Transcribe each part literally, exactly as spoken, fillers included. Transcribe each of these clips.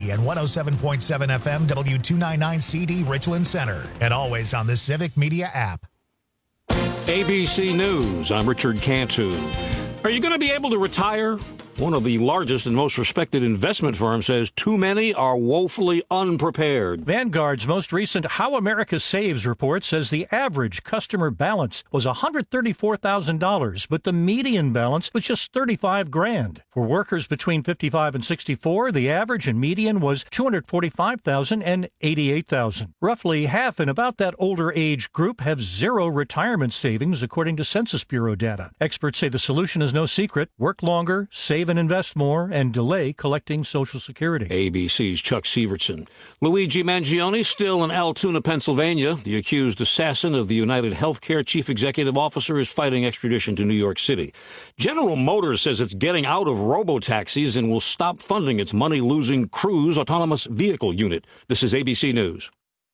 C and one oh seven point seven F M W two ninety-nine C D Richland Center. And always on the Civic Media app. A B C News, I'm Richard Cantu. Are you going to be able to retire? One of the largest and most respected investment firms says too many are woefully unprepared. Vanguard's most recent How America Saves report says the average customer balance was one hundred thirty-four thousand dollars, but the median balance was just thirty-five grand. For workers between fifty-five and sixty-four, the average and median was two hundred forty-five thousand dollars and eighty-eight thousand dollars. Roughly half in about that older age group have zero retirement savings, according to Census Bureau data. Experts say the solution is no secret. Work longer, save and invest more, and delay collecting Social Security. A B C's Chuck Severson. Luigi Mangione still in Altoona, Pennsylvania. The accused assassin of the United Healthcare chief executive officer is fighting extradition to New York City. General Motors says it's getting out of robo-taxis and will stop funding its money-losing Cruise autonomous vehicle unit. This is A B C News.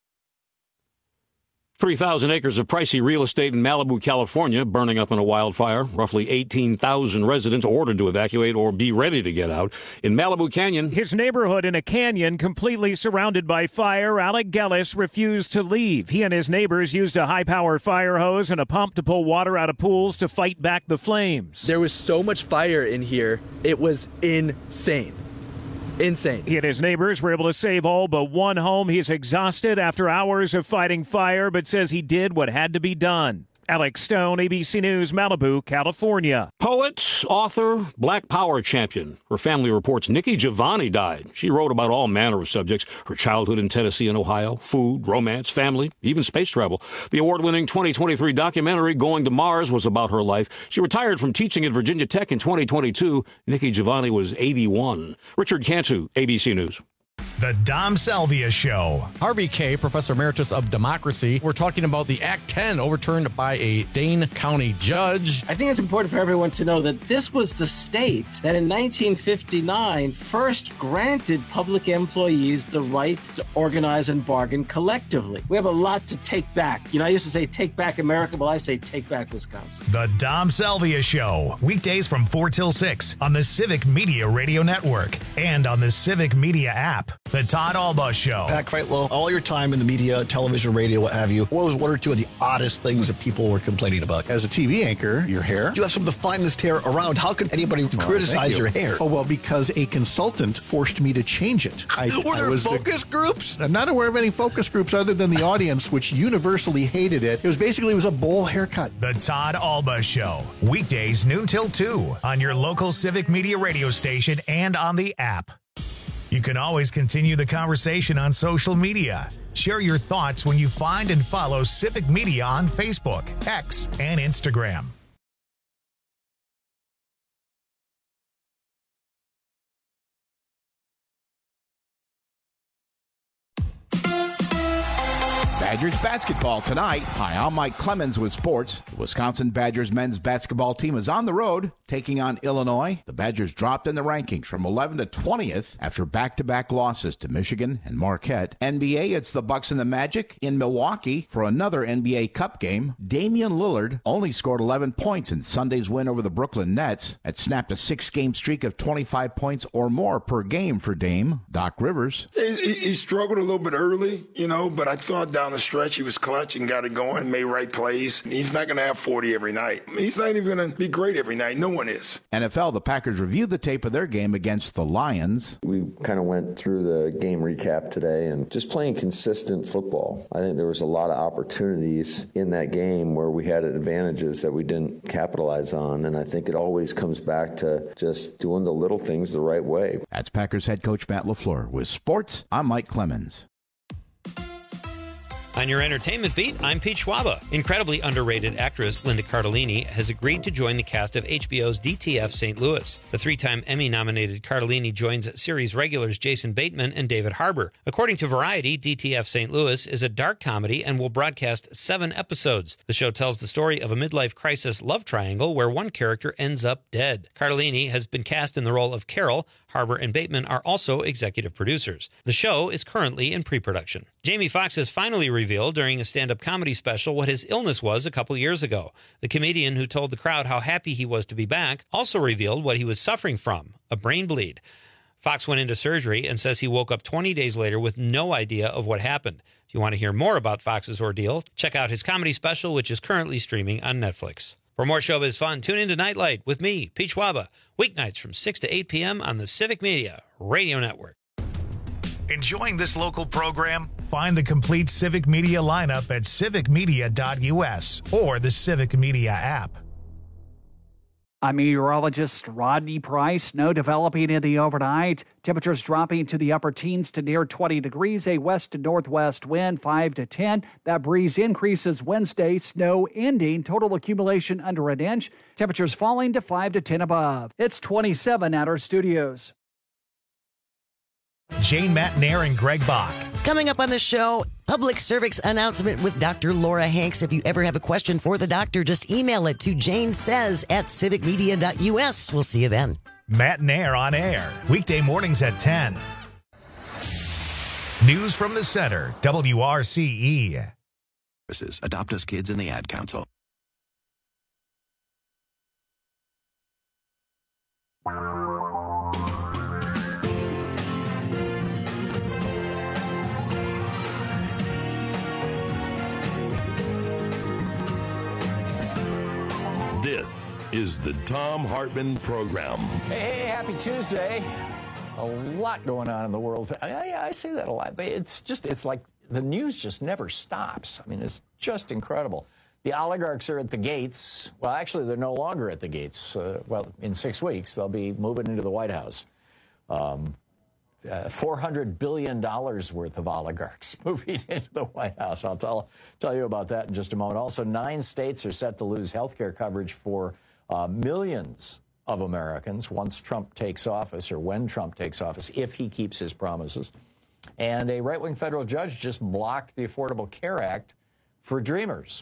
three thousand acres of pricey real estate in Malibu, California, burning up in a wildfire. Roughly eighteen thousand residents ordered to evacuate or be ready to get out. In Malibu Canyon, his neighborhood in a canyon completely surrounded by fire, Alec Gellis refused to leave. He and his neighbors used a high-power fire hose and a pump to pull water out of pools to fight back the flames. There was so much fire in here, it was insane. Insane. He and his neighbors were able to save all but one home. He's exhausted after hours of fighting fire, but says he did what had to be done. Alex Stone, A B C News, Malibu, California. Poet, author, Black Power champion. Her family reports Nikki Giovanni died. She wrote about all manner of subjects, her childhood in Tennessee and Ohio, food, romance, family, even space travel. The award-winning twenty twenty-three documentary, Going to Mars, was about her life. She retired from teaching at Virginia Tech in twenty twenty-two. Nikki Giovanni was eighty-one. Richard Cantu, A B C News. The Dom Salvia Show. Harvey Kaye, Professor Emeritus of Democracy. We're talking about the Act ten overturned by a Dane County judge. I think it's important for everyone to know that this was the state that in nineteen fifty-nine first granted public employees the right to organize and bargain collectively. We have a lot to take back. You know, I used to say take back America. Well, I say take back Wisconsin. The Dom Salvia Show. Weekdays from four till six on the Civic Media Radio Network and on the Civic Media app. The Todd Alba Show. Pat Kreitlow, all your time in the media, television, radio, what have you, what was one or two of the oddest things that people were complaining about? As a T V anchor, your hair. You have some of the finest hair around. How could anybody oh, criticize you. your hair? Oh, well, because a consultant forced me to change it. I, were there I was focus the, groups? I'm not aware of any focus groups other than the audience, which universally hated it. It was basically it was a bowl haircut. The Todd Alba Show. Weekdays noon till two on your local Civic Media radio station and on the app. You can always continue the conversation on social media. Share your thoughts when you find and follow Civic Media on Facebook, X, and Instagram. Badgers basketball tonight. Hi, I'm Mike Clemens with sports. The Wisconsin Badgers men's basketball team is on the road taking on Illinois. The Badgers dropped in the rankings from eleventh to twentieth after back-to-back losses to Michigan and Marquette. N B A, it's the Bucks and the Magic in Milwaukee for another N B A Cup game. Damian Lillard only scored eleven points in Sunday's win over the Brooklyn Nets. It snapped a six-game streak of twenty-five points or more per game for Dame. Doc Rivers. He, he struggled a little bit early, you know, but I thought down the stretch he was clutch and got it going, made right plays. He's not going to have forty every night. He's not even going to be great every night. No one is. N F L, the Packers reviewed the tape of their game against the Lions. We kind of went through the game recap today and just playing consistent football. I think there was a lot of opportunities in that game where we had advantages that we didn't capitalize on, and I think it always comes back to just doing the little things the right way. That's Packers head coach Matt LaFleur. With sports, I'm Mike Clemens. On your entertainment beat, I'm Pete Schwaba. Incredibly underrated actress Linda Cardellini has agreed to join the cast of H B O's D T F Saint Louis. The three-time Emmy-nominated Cardellini joins series regulars Jason Bateman and David Harbour. According to Variety, D T F Saint Louis is a dark comedy and will broadcast seven episodes. The show tells the story of a midlife crisis love triangle where one character ends up dead. Cardellini has been cast in the role of Carol. Harbour and Bateman are also executive producers. The show is currently in pre-production. Jamie Foxx has finally revealed during a stand-up comedy special what his illness was a couple years ago. The comedian who told the crowd how happy he was to be back also revealed what he was suffering from, a brain bleed. Fox went into surgery and says he woke up twenty days later with no idea of what happened. If you want to hear more about Fox's ordeal, check out his comedy special, which is currently streaming on Netflix. For more showbiz fun, tune into Nightlight with me, Pete Schwaba, weeknights from six to eight p.m. on the Civic Media Radio Network. Enjoying this local program? Find the complete Civic Media lineup at civic media dot u s or the Civic Media app. I'm meteorologist Rodney Price. Snow developing in the overnight. Temperatures dropping to the upper teens to near twenty degrees. A west to northwest wind, five to ten. That breeze increases Wednesday. Snow ending. Total accumulation under an inch. Temperatures falling to five to ten above. It's twenty-seven at our studios. Jane Matnair and Greg Bach. Coming up on the show, public service announcement with Doctor Laura Hanks. If you ever have a question for the doctor, just email it to janesays at civic media dot u s. We'll see you then. Matnair on air, weekday mornings at ten. News from the center, W R C E. Adopt Us Kids and the Ad Council. This is the Thom Hartmann Program. Hey, hey, happy Tuesday. A lot going on in the world. I, I say that a lot, but it's just, it's like the news just never stops. I mean, it's just incredible. The oligarchs are at the gates. Well, actually, they're no longer at the gates. Uh, well, in six weeks, they'll be moving into the White House. Um, uh, four hundred billion dollars worth of oligarchs moving into the White House. I'll tell, tell you about that in just a moment. Also, nine states are set to lose health care coverage for uh, millions of Americans once Trump takes office, or when Trump takes office, if he keeps his promises. And a right-wing federal judge just blocked the Affordable Care Act for Dreamers.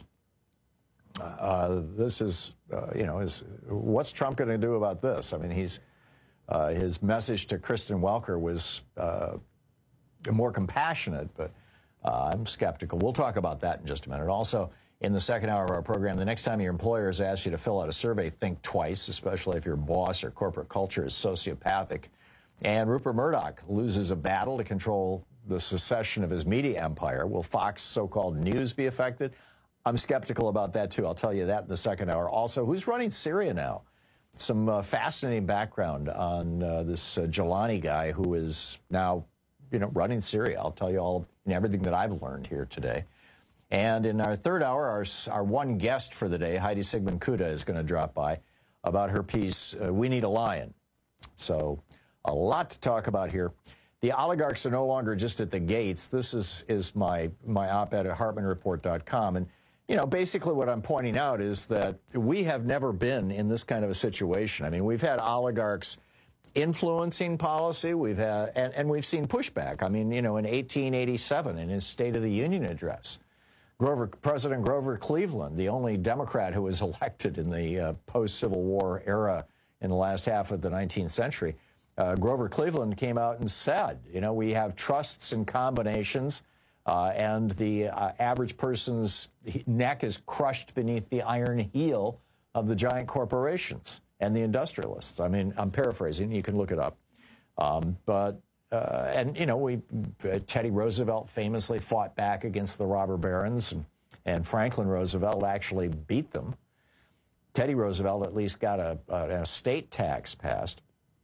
Uh, this is, uh, you know, is, what's Trump going to do about this? I mean, he's uh, his message to Kristen Welker was uh, more compassionate, but uh, I'm skeptical. We'll talk about that in just a minute. Also, in the second hour of our program, the next time your employer has asked you to fill out a survey, think twice, especially if your boss or corporate culture is sociopathic. And Rupert Murdoch loses a battle to control the secession of his media empire. Will Fox so-called news be affected? I'm skeptical about that, too. I'll tell you that in the second hour. Also, who's running Syria now? Some uh, fascinating background on uh, this uh, Jelani guy who is now, you know, running Syria. I'll tell you all and everything that I've learned here today. And in our third hour, our, our one guest for the day, Heidi Sigmund-Kuda, is going to drop by about her piece, uh, We Need a Lion. So a lot to talk about here. The oligarchs are no longer just at the gates. This is, is my, my op-ed at hartmann report dot com. And, you know, basically what I'm pointing out is that we have never been in this kind of a situation. I mean, we've had oligarchs influencing policy. We've had, and, and we've seen pushback. I mean, you know, in eighteen eighty-seven, in his State of the Union address, Grover, President Grover Cleveland, the only Democrat who was elected in the uh, post-Civil War era in the last half of the nineteenth century, uh, Grover Cleveland came out and said, you know, we have trusts and combinations, uh, and the uh, average person's neck is crushed beneath the iron heel of the giant corporations and the industrialists. I mean, I'm paraphrasing. You can look it up. Um, but Uh, and, you know, we uh, Teddy Roosevelt famously fought back against the robber barons, and, and Franklin Roosevelt actually beat them. Teddy Roosevelt at least got a, a, an estate tax passed.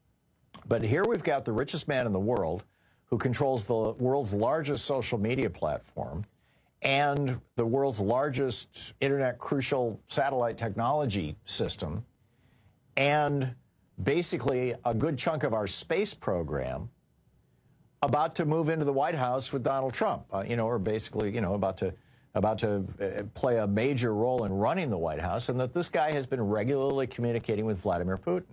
But here we've got the richest man in the world who controls the world's largest social media platform and the world's largest internet crucial satellite technology system, and basically a good chunk of our space program, about to move into the White House with Donald Trump, uh, you know, or basically, you know, about to about to uh, play a major role in running the White House, and that this guy has been regularly communicating with Vladimir Putin.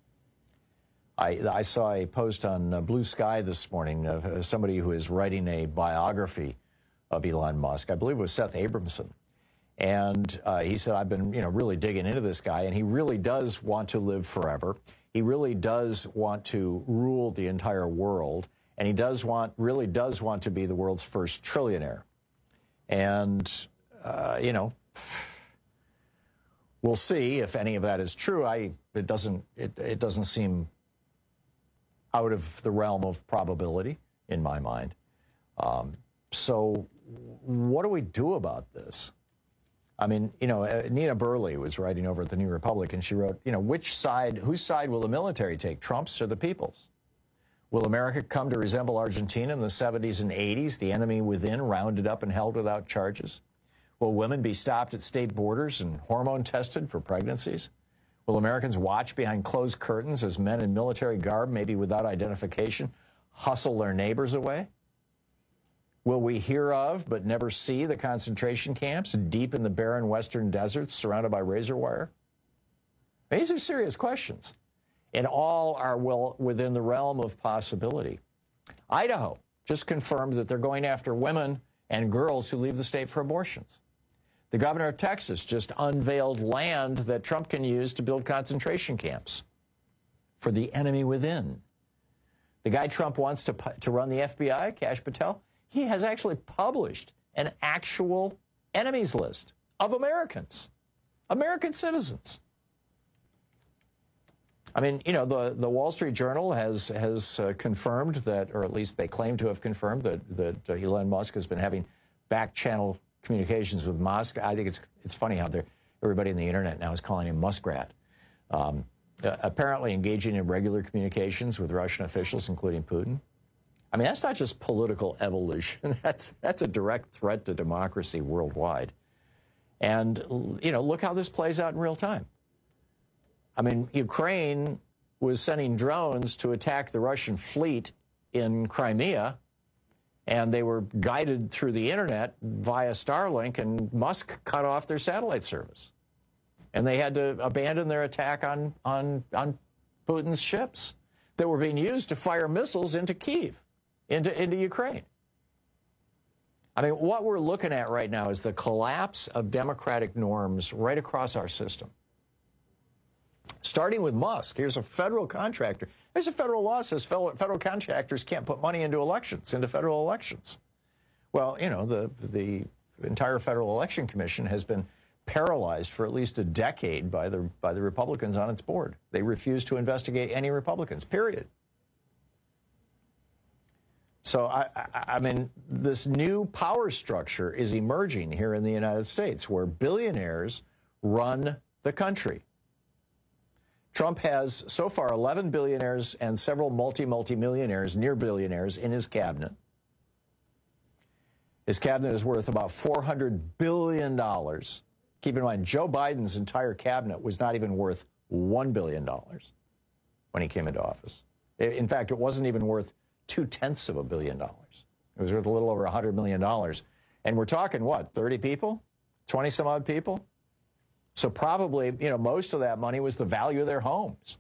I, I saw a post on uh, Blue Sky this morning of uh, somebody who is writing a biography of Elon Musk. I believe it was Seth Abramson. And uh, he said, I've been, you know, really digging into this guy, and he really does want to live forever. He really does want to rule the entire world. And he does want, really does want to be the world's first trillionaire. And, uh, you know, we'll see if any of that is true. I, it doesn't, it, it doesn't seem out of the realm of probability, in my mind. Um, so what do we do about this? I mean, you know, uh, Nina Burley was writing over at the New Republic, and she wrote, you know, which side, whose side will the military take, Trump's or the people's? Will America come to resemble Argentina in the seventies and eighties, the enemy within rounded up and held without charges? Will women be stopped at state borders and hormone tested for pregnancies? Will Americans watch behind closed curtains as men in military garb, maybe without identification, hustle their neighbors away? Will we hear of but never see the concentration camps deep in the barren western deserts surrounded by razor wire? These are serious questions, and all are well within the realm of possibility. Idaho just confirmed that they're going after women and girls who leave the state for abortions. The governor of Texas just unveiled land that Trump can use to build concentration camps for the enemy within. The guy Trump wants to, to run the F B I, Kash Patel, he has actually published an actual enemies list of Americans, American citizens. I mean, you know, the, the Wall Street Journal has has uh, confirmed that, or at least they claim to have confirmed that, that uh, Elon Musk has been having back-channel communications with Musk. I think it's it's funny how they're, everybody on the internet now is calling him Muskrat. Um, uh, apparently engaging in regular communications with Russian officials, including Putin. I mean, that's not just political evolution. That's that's a direct threat to democracy worldwide. And, you know, look how this plays out in real time. I mean, Ukraine was sending drones to attack the Russian fleet in Crimea, and they were guided through the internet via Starlink, and Musk cut off their satellite service. And they had to abandon their attack on, on, on Putin's ships that were being used to fire missiles into Kyiv. Into, into Ukraine. I mean, what we're looking at right now is the collapse of democratic norms right across our system. Starting with Musk, here's a federal contractor. There's a federal law that says federal, federal contractors can't put money into elections, into federal elections. Well, you know, the, the entire Federal Election Commission has been paralyzed for at least a decade by the, by the Republicans on its board. They refuse to investigate any Republicans, period. So, I, I, I mean, this new power structure is emerging here in the United States where billionaires run the country. Trump has so far eleven billionaires and several multi-multi-millionaires, near billionaires in his cabinet. His cabinet is worth about four hundred billion dollars. Keep in mind, Joe Biden's entire cabinet was not even worth one billion dollars when he came into office. In fact, it wasn't even worth two-tenths of a billion dollars. It was worth a little over one hundred million dollars. And we're talking, what, thirty people? twenty-some-odd people? So probably, you know, most of that money was the value of their homes.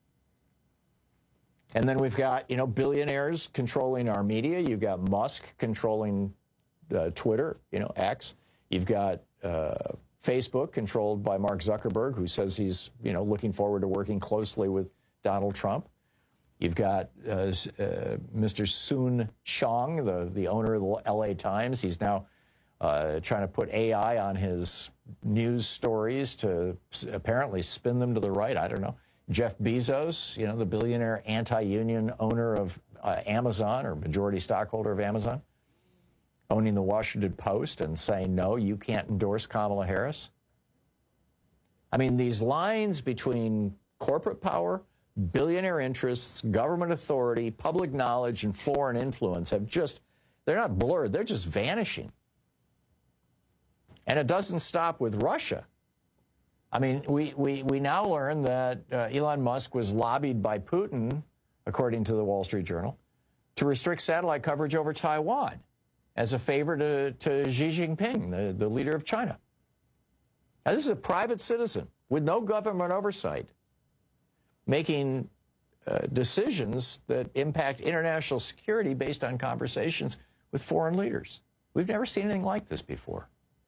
And then we've got, you know, billionaires controlling our media. You've got Musk controlling uh, Twitter, you know, X. You've got uh, Facebook controlled by Mark Zuckerberg, who says he's, you know, looking forward to working closely with Donald Trump. You've got uh, uh, Mister Soon Chong, the, the owner of the L A Times. He's now uh, trying to put A I on his news stories to apparently spin them to the right. I don't know. Jeff Bezos, you know, the billionaire anti-union owner of uh, Amazon, or majority stockholder of Amazon, owning the Washington Post and saying, no, you can't endorse Kamala Harris. I mean, these lines between corporate power, billionaire interests, government authority, public knowledge, and foreign influence have just, they're not blurred, they're just vanishing. And it doesn't stop with Russia. I mean, we, we, we now learn that uh, Elon Musk was lobbied by Putin, according to the Wall Street Journal, to restrict satellite coverage over Taiwan as a favor to, to Xi Jinping, the, the leader of China. Now, this is a private citizen with no government oversight making uh, decisions that impact international security based on conversations with foreign leaders. We've never seen anything like this before.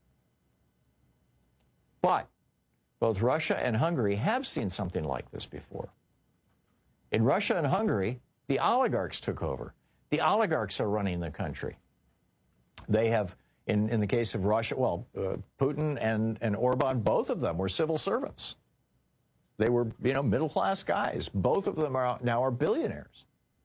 But both Russia and Hungary have seen something like this before. In Russia and Hungary, the oligarchs took over. The oligarchs are running the country. They have, in, in the case of Russia, well, uh, Putin and, and Orban, both of them were civil servants. They were, you know, middle-class guys. Both of them are now are billionaires.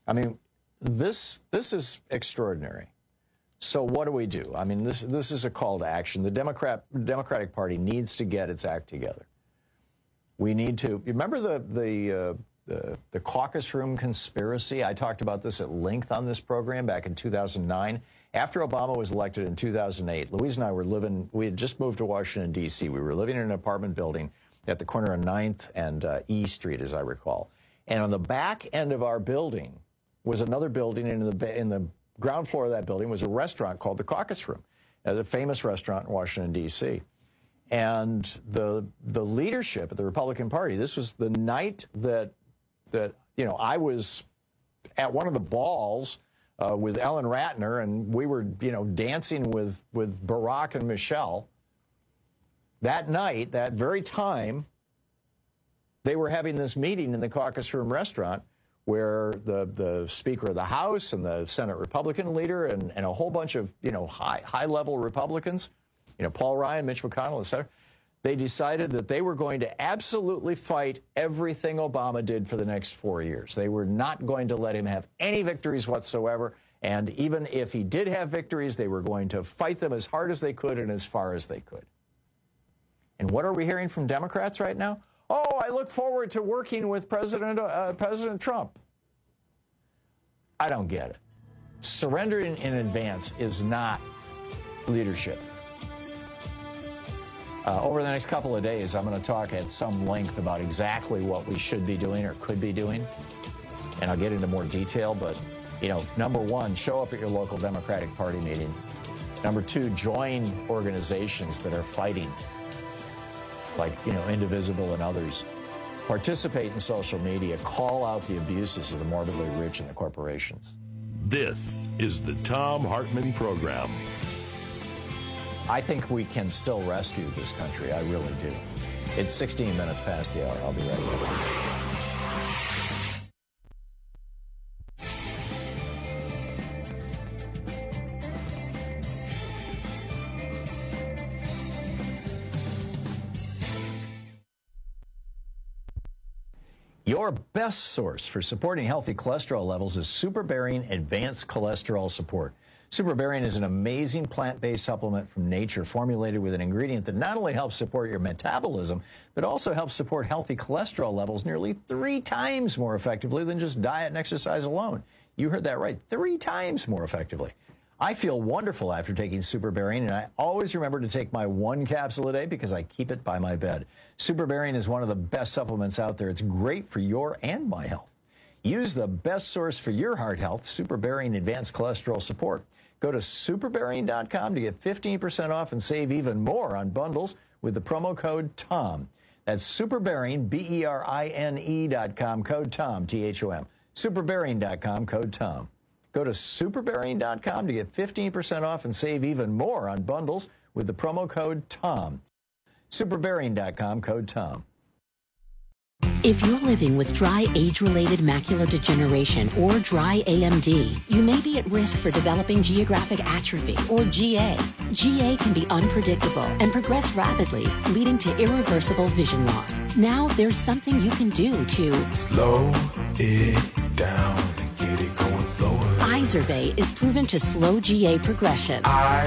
I mean, this this is extraordinary. So what do we do? I mean, this this is a call to action. The Democrat Democratic Party needs to get its act together. We need to remember the the uh, the, the caucus room conspiracy. I talked about this at length on this program back in two thousand nine. After Obama was elected in two thousand eight, Louise and I were living. We had just moved to Washington D C. We were living in an apartment building at the corner of ninth and uh, E Street, as I recall. And on the back end of our building was another building, and in the in the ground floor of that building was a restaurant called the Caucus Room, a famous restaurant in Washington, D C. And the the leadership of the Republican Party, this was the night that, that you know, I was at one of the balls uh, with Ellen Ratner, and we were, you know, dancing with, with Barack and Michelle. That night, that very time, they were having this meeting in the Caucus Room restaurant where the, the Speaker of the House and the Senate Republican leader and, and a whole bunch of, you know, high, high-level Republicans, you know, Paul Ryan, Mitch McConnell, et cetera, they decided that they were going to absolutely fight everything Obama did for the next four years. They were not going to let him have any victories whatsoever, and even if he did have victories, they were going to fight them as hard as they could and as far as they could. And what are we hearing from Democrats right now? Oh, I look forward to working with President uh, President Trump. I don't get it. Surrendering in advance is not leadership. Uh, over the next couple of days, I'm going to talk at some length about exactly what we should be doing or could be doing, and I'll get into more detail. But, you know, number one, show up at your local Democratic Party meetings. Number two, join organizations that are fighting, like, you know, Indivisible and others. Participate in social media. Call out the abuses of the morbidly rich and the corporations. This is the Thom Hartmann Program. I think we can still rescue this country. I really do. It's sixteen minutes past the hour. I'll be right back. Your best source for supporting healthy cholesterol levels is SuperBarian Advanced Cholesterol Support. SuperBarian is an amazing plant-based supplement from nature formulated with an ingredient that not only helps support your metabolism, but also helps support healthy cholesterol levels nearly three times more effectively than just diet and exercise alone. You heard that right, three times more effectively. I feel wonderful after taking SuperBarian, and I always remember to take my one capsule a day because I keep it by my bed. SuperBarian is one of the best supplements out there. It's great for your and my health. Use the best source for your heart health, SuperBarian Advanced Cholesterol Support. Go to superbarian dot com to get fifteen percent off and save even more on bundles with the promo code TOM. That's SuperBarian, B E R I N E dot com, code TOM, T H O M. superbarian dot com, code TOM. Go to superbarian dot com to get fifteen percent off and save even more on bundles with the promo code TOM. superbarian dot com, code TOM. If you're living with dry age-related macular degeneration or dry A M D, you may be at risk for developing geographic atrophy or G A. G A can be unpredictable and progress rapidly, leading to irreversible vision loss. Now there's something you can do to slow it down and get it going slower. Izervay is proven to slow G A progression.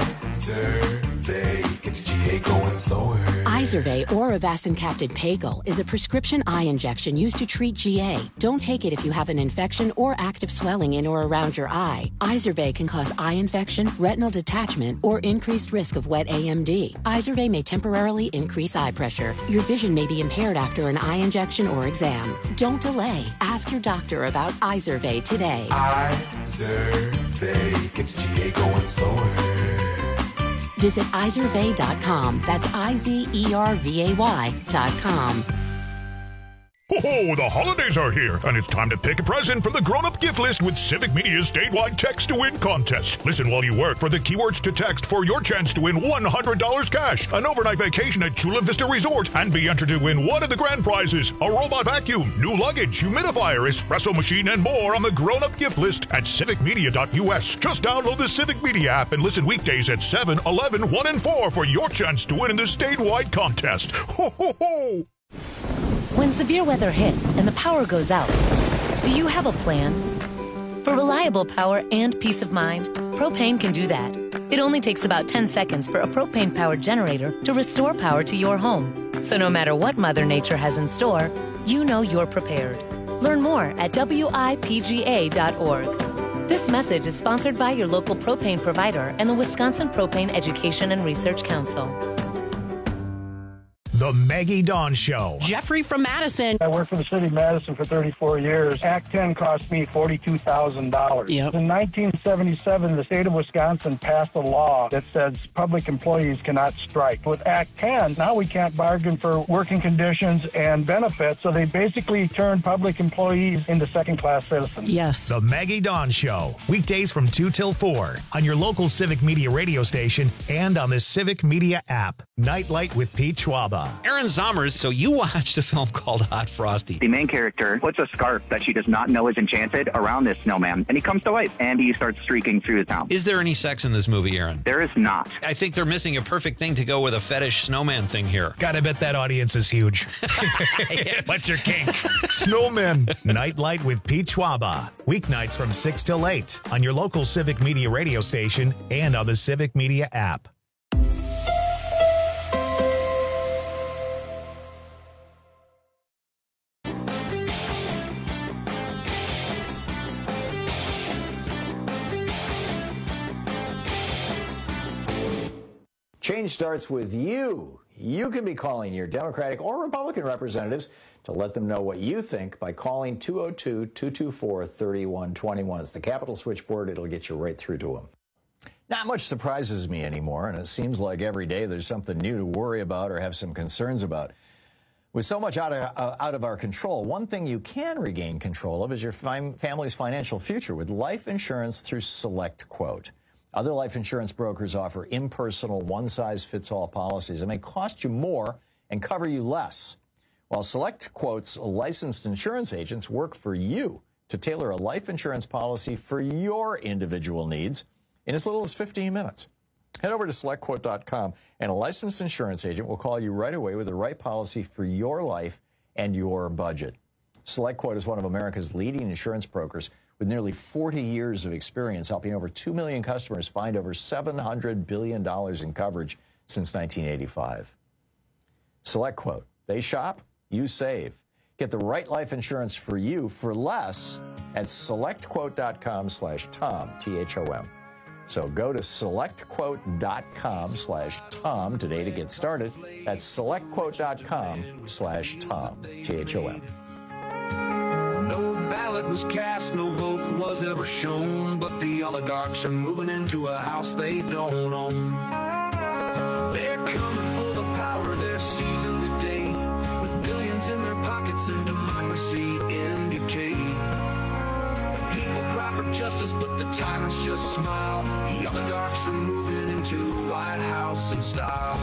Izervay gets G A going slower. Izervay or avacincaptad pagel is a prescription eye injection used to treat G A. Don't take it if you have an infection or active swelling in or around your eye. Izervay can cause eye infection, retinal detachment, or increased risk of wet A M D. Izervay may temporarily increase eye pressure. Your vision may be impaired after an eye injection or exam. Don't delay. Ask your doctor about Izervay today. Izervay gets G A going slower. Visit Izervay dot com. That's I Z E R V A Y dot com. Ho-ho, the holidays are here, and it's time to pick a present from the grown-up gift list with Civic Media's statewide text-to-win contest. Listen while you work for the keywords to text for your chance to win one hundred dollars cash, an overnight vacation at Chula Vista Resort, and be entered to win one of the grand prizes, a robot vacuum, new luggage, humidifier, espresso machine, and more on the grown-up gift list at civic media dot U S. Just download the Civic Media app and listen weekdays at seven, eleven, one, and four for your chance to win in the statewide contest. Ho-ho-ho! When severe weather hits and the power goes out, do you have a plan? For reliable power and peace of mind, propane can do that. It only takes about ten seconds for a propane-powered generator to restore power to your home. So no matter what Mother Nature has in store, you know you're prepared. Learn more at W I P G A dot org. This message is sponsored by your local propane provider and the Wisconsin Propane Education and Research Council. The Maggie Dawn Show. Jeffrey from Madison. I worked for the city of Madison for thirty-four years. Act ten cost me forty-two thousand dollars. Yep. In nineteen seventy-seven, the state of Wisconsin passed a law that says public employees cannot strike. With Act ten, now we can't bargain for working conditions and benefits, so they basically turned public employees into second-class citizens. Yes. The Maggie Dawn Show. Weekdays from two till four on your local Civic Media radio station and on the Civic Media app. Nightlight with Pete Schwaba. Aaron Zommers, so you watched a film called Hot Frosty. The main character puts a scarf that she does not know is enchanted around this snowman, and he comes to life, and he starts streaking through the town. Is there any sex in this movie, Aaron? There is not. I think they're missing a perfect thing to go with a fetish snowman thing here. Gotta bet that audience is huge. What's your kink? Snowman. Nightlight with Pete Schwaba. Weeknights from six till eight on your local Civic Media radio station and on the Civic Media app. Change starts with you. You can be calling your Democratic or Republican representatives to let them know what you think by calling two oh two, two two four, three one two one. It's the Capitol switchboard. It'll get you right through to them. Not much surprises me anymore, and it seems like every day there's something new to worry about or have some concerns about. With so much out of, uh, out of our control, one thing you can regain control of is your fam- family's financial future with life insurance through SelectQuote. Other life insurance brokers offer impersonal, one-size-fits-all policies that may cost you more and cover you less, while SelectQuote's licensed insurance agents work for you to tailor a life insurance policy for your individual needs in as little as fifteen minutes. Head over to select quote dot com, and a licensed insurance agent will call you right away with the right policy for your life and your budget. SelectQuote is one of America's leading insurance brokers with nearly forty years of experience, helping over two million customers find over seven hundred billion dollars in coverage since nineteen eighty-five. SelectQuote. They shop, you save. Get the right life insurance for you for less at select quote dot com slash Tom, T H O M. So go to select quote dot com slash Tom today to get started. That's select quote dot com slash Tom, T H O M. No ballot was cast, no vote was ever shown, but the oligarchs are moving into a house they don't own. They're coming for the power, they're seizing the day, with billions in their pockets and democracy in decay. The people cry for justice, but the tyrants just smile. The oligarchs are moving into the White House in style.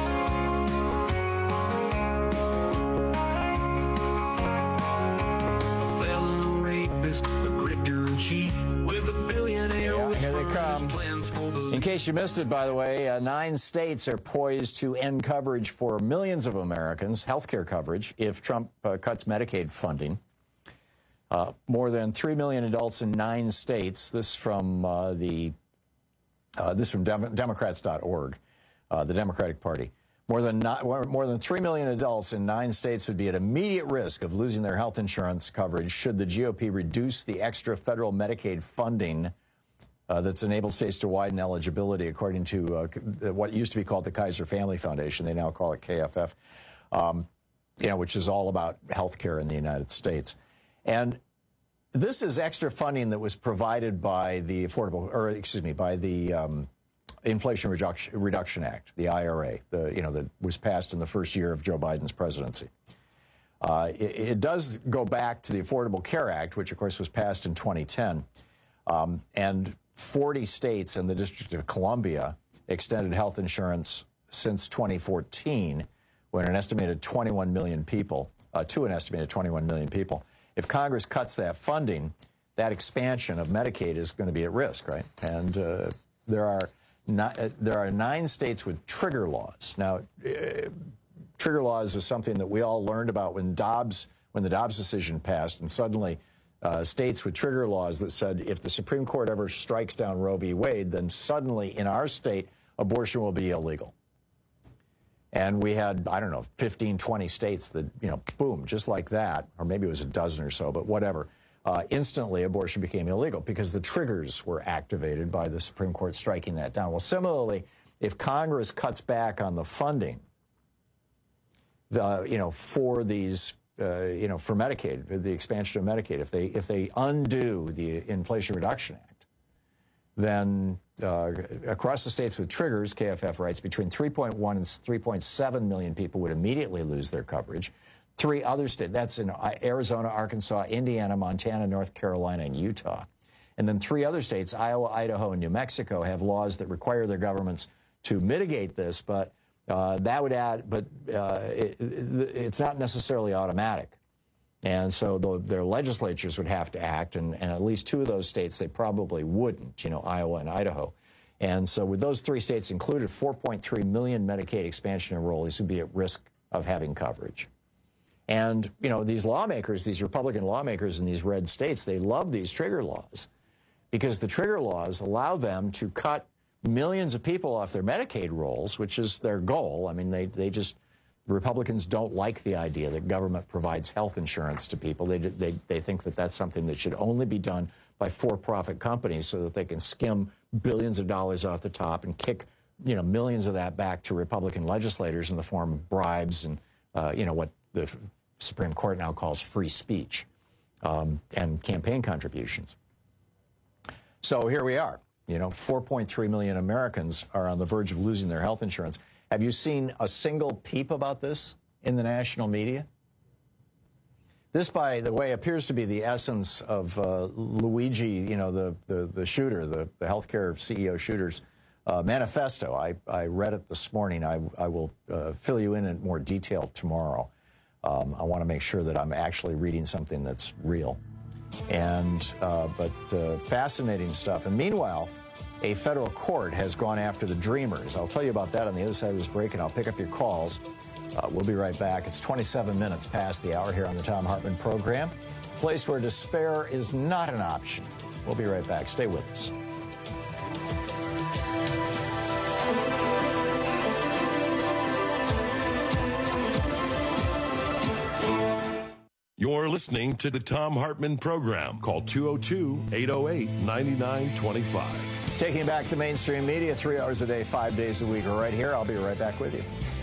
In case you missed it, by the way, uh, nine states are poised to end coverage for millions of Americans, health care coverage, if Trump uh, cuts Medicaid funding. Uh, more than three million adults in nine states. This from uh, the uh, this from Dem- Democrats dot org, uh, the Democratic Party. More than not, more than three million adults in nine states would be at immediate risk of losing their health insurance coverage should the G O P reduce the extra federal Medicaid funding uh, that's enabled states to widen eligibility, according to uh, what used to be called the Kaiser Family Foundation. They now call it K F F, um, you know, which is all about health care in the United States. And this is extra funding that was provided by the Affordable, or excuse me, by the um, Inflation Reduction, Reduction Act, the I R A, the, you know, that was passed in the first year of Joe Biden's presidency. Uh, it, it does go back to the Affordable Care Act, which, of course, was passed in twenty ten. Um, and forty states and the District of Columbia extended health insurance since twenty fourteen, when an estimated twenty-one million people, uh, to an estimated twenty-one million people. If Congress cuts that funding, that expansion of Medicaid is going to be at risk, right? And uh, there are not, uh, there are nine states with trigger laws. Now, uh, trigger laws is something that we all learned about when Dobbs, when the Dobbs decision passed, and suddenly uh, states with trigger laws that said if the Supreme Court ever strikes down Roe v. Wade, then suddenly in our state, abortion will be illegal. And we had, I don't know, fifteen, twenty states that, you know, boom, just like that, or maybe it was a dozen or so, but whatever. Uh, instantly, abortion became illegal because the triggers were activated by the Supreme Court striking that down. Well, similarly, if Congress cuts back on the funding, the, you know, for these, uh, you know, for Medicaid, the expansion of Medicaid, if they if they undo the Inflation Reduction Act, then uh, across the states with triggers, K F F writes, between three point one and three point seven million people would immediately lose their coverage. Three other states, that's in Arizona, Arkansas, Indiana, Montana, North Carolina, and Utah. And then three other states, Iowa, Idaho, and New Mexico, have laws that require their governments to mitigate this, but uh, that would add, but uh, it, it, it's not necessarily automatic. And so the, their legislatures would have to act, and, and at least two of those states, they probably wouldn't, you know, Iowa and Idaho. And so with those three states included, four point three million Medicaid expansion enrollees would be at risk of having coverage. And, you know, these lawmakers, these Republican lawmakers in these red states, they love these trigger laws because the trigger laws allow them to cut millions of people off their Medicaid rolls, which is their goal. I mean, they, they just, Republicans don't like the idea that government provides health insurance to people. They, they, they think that that's something that should only be done by for-profit companies so that they can skim billions of dollars off the top and kick, you know, millions of that back to Republican legislators in the form of bribes and, uh, you know, what the Supreme Court now calls free speech um, and campaign contributions. So here we are. You know, four point three million Americans are on the verge of losing their health insurance. Have you seen a single peep about this in the national media? This, by the way, appears to be the essence of uh, Luigi, you know, the, the, the shooter, the, the healthcare C E O shooter's uh, manifesto. I, I read it this morning. I, I will uh, fill you in in more detail tomorrow. Um, I want to make sure that I'm actually reading something that's real. And, uh, but uh, fascinating stuff. And meanwhile, a federal court has gone after the Dreamers. I'll tell you about that on the other side of this break, and I'll pick up your calls. Uh, we'll be right back. It's twenty-seven minutes past the hour here on the Thom Hartmann program, a place where despair is not an option. We'll be right back. Stay with us. You're listening to the Thom Hartmann program. Call two oh two, eight oh eight, nine nine two five. Taking back the mainstream media three hours a day, five days a week. Right here. I'll be right back with you.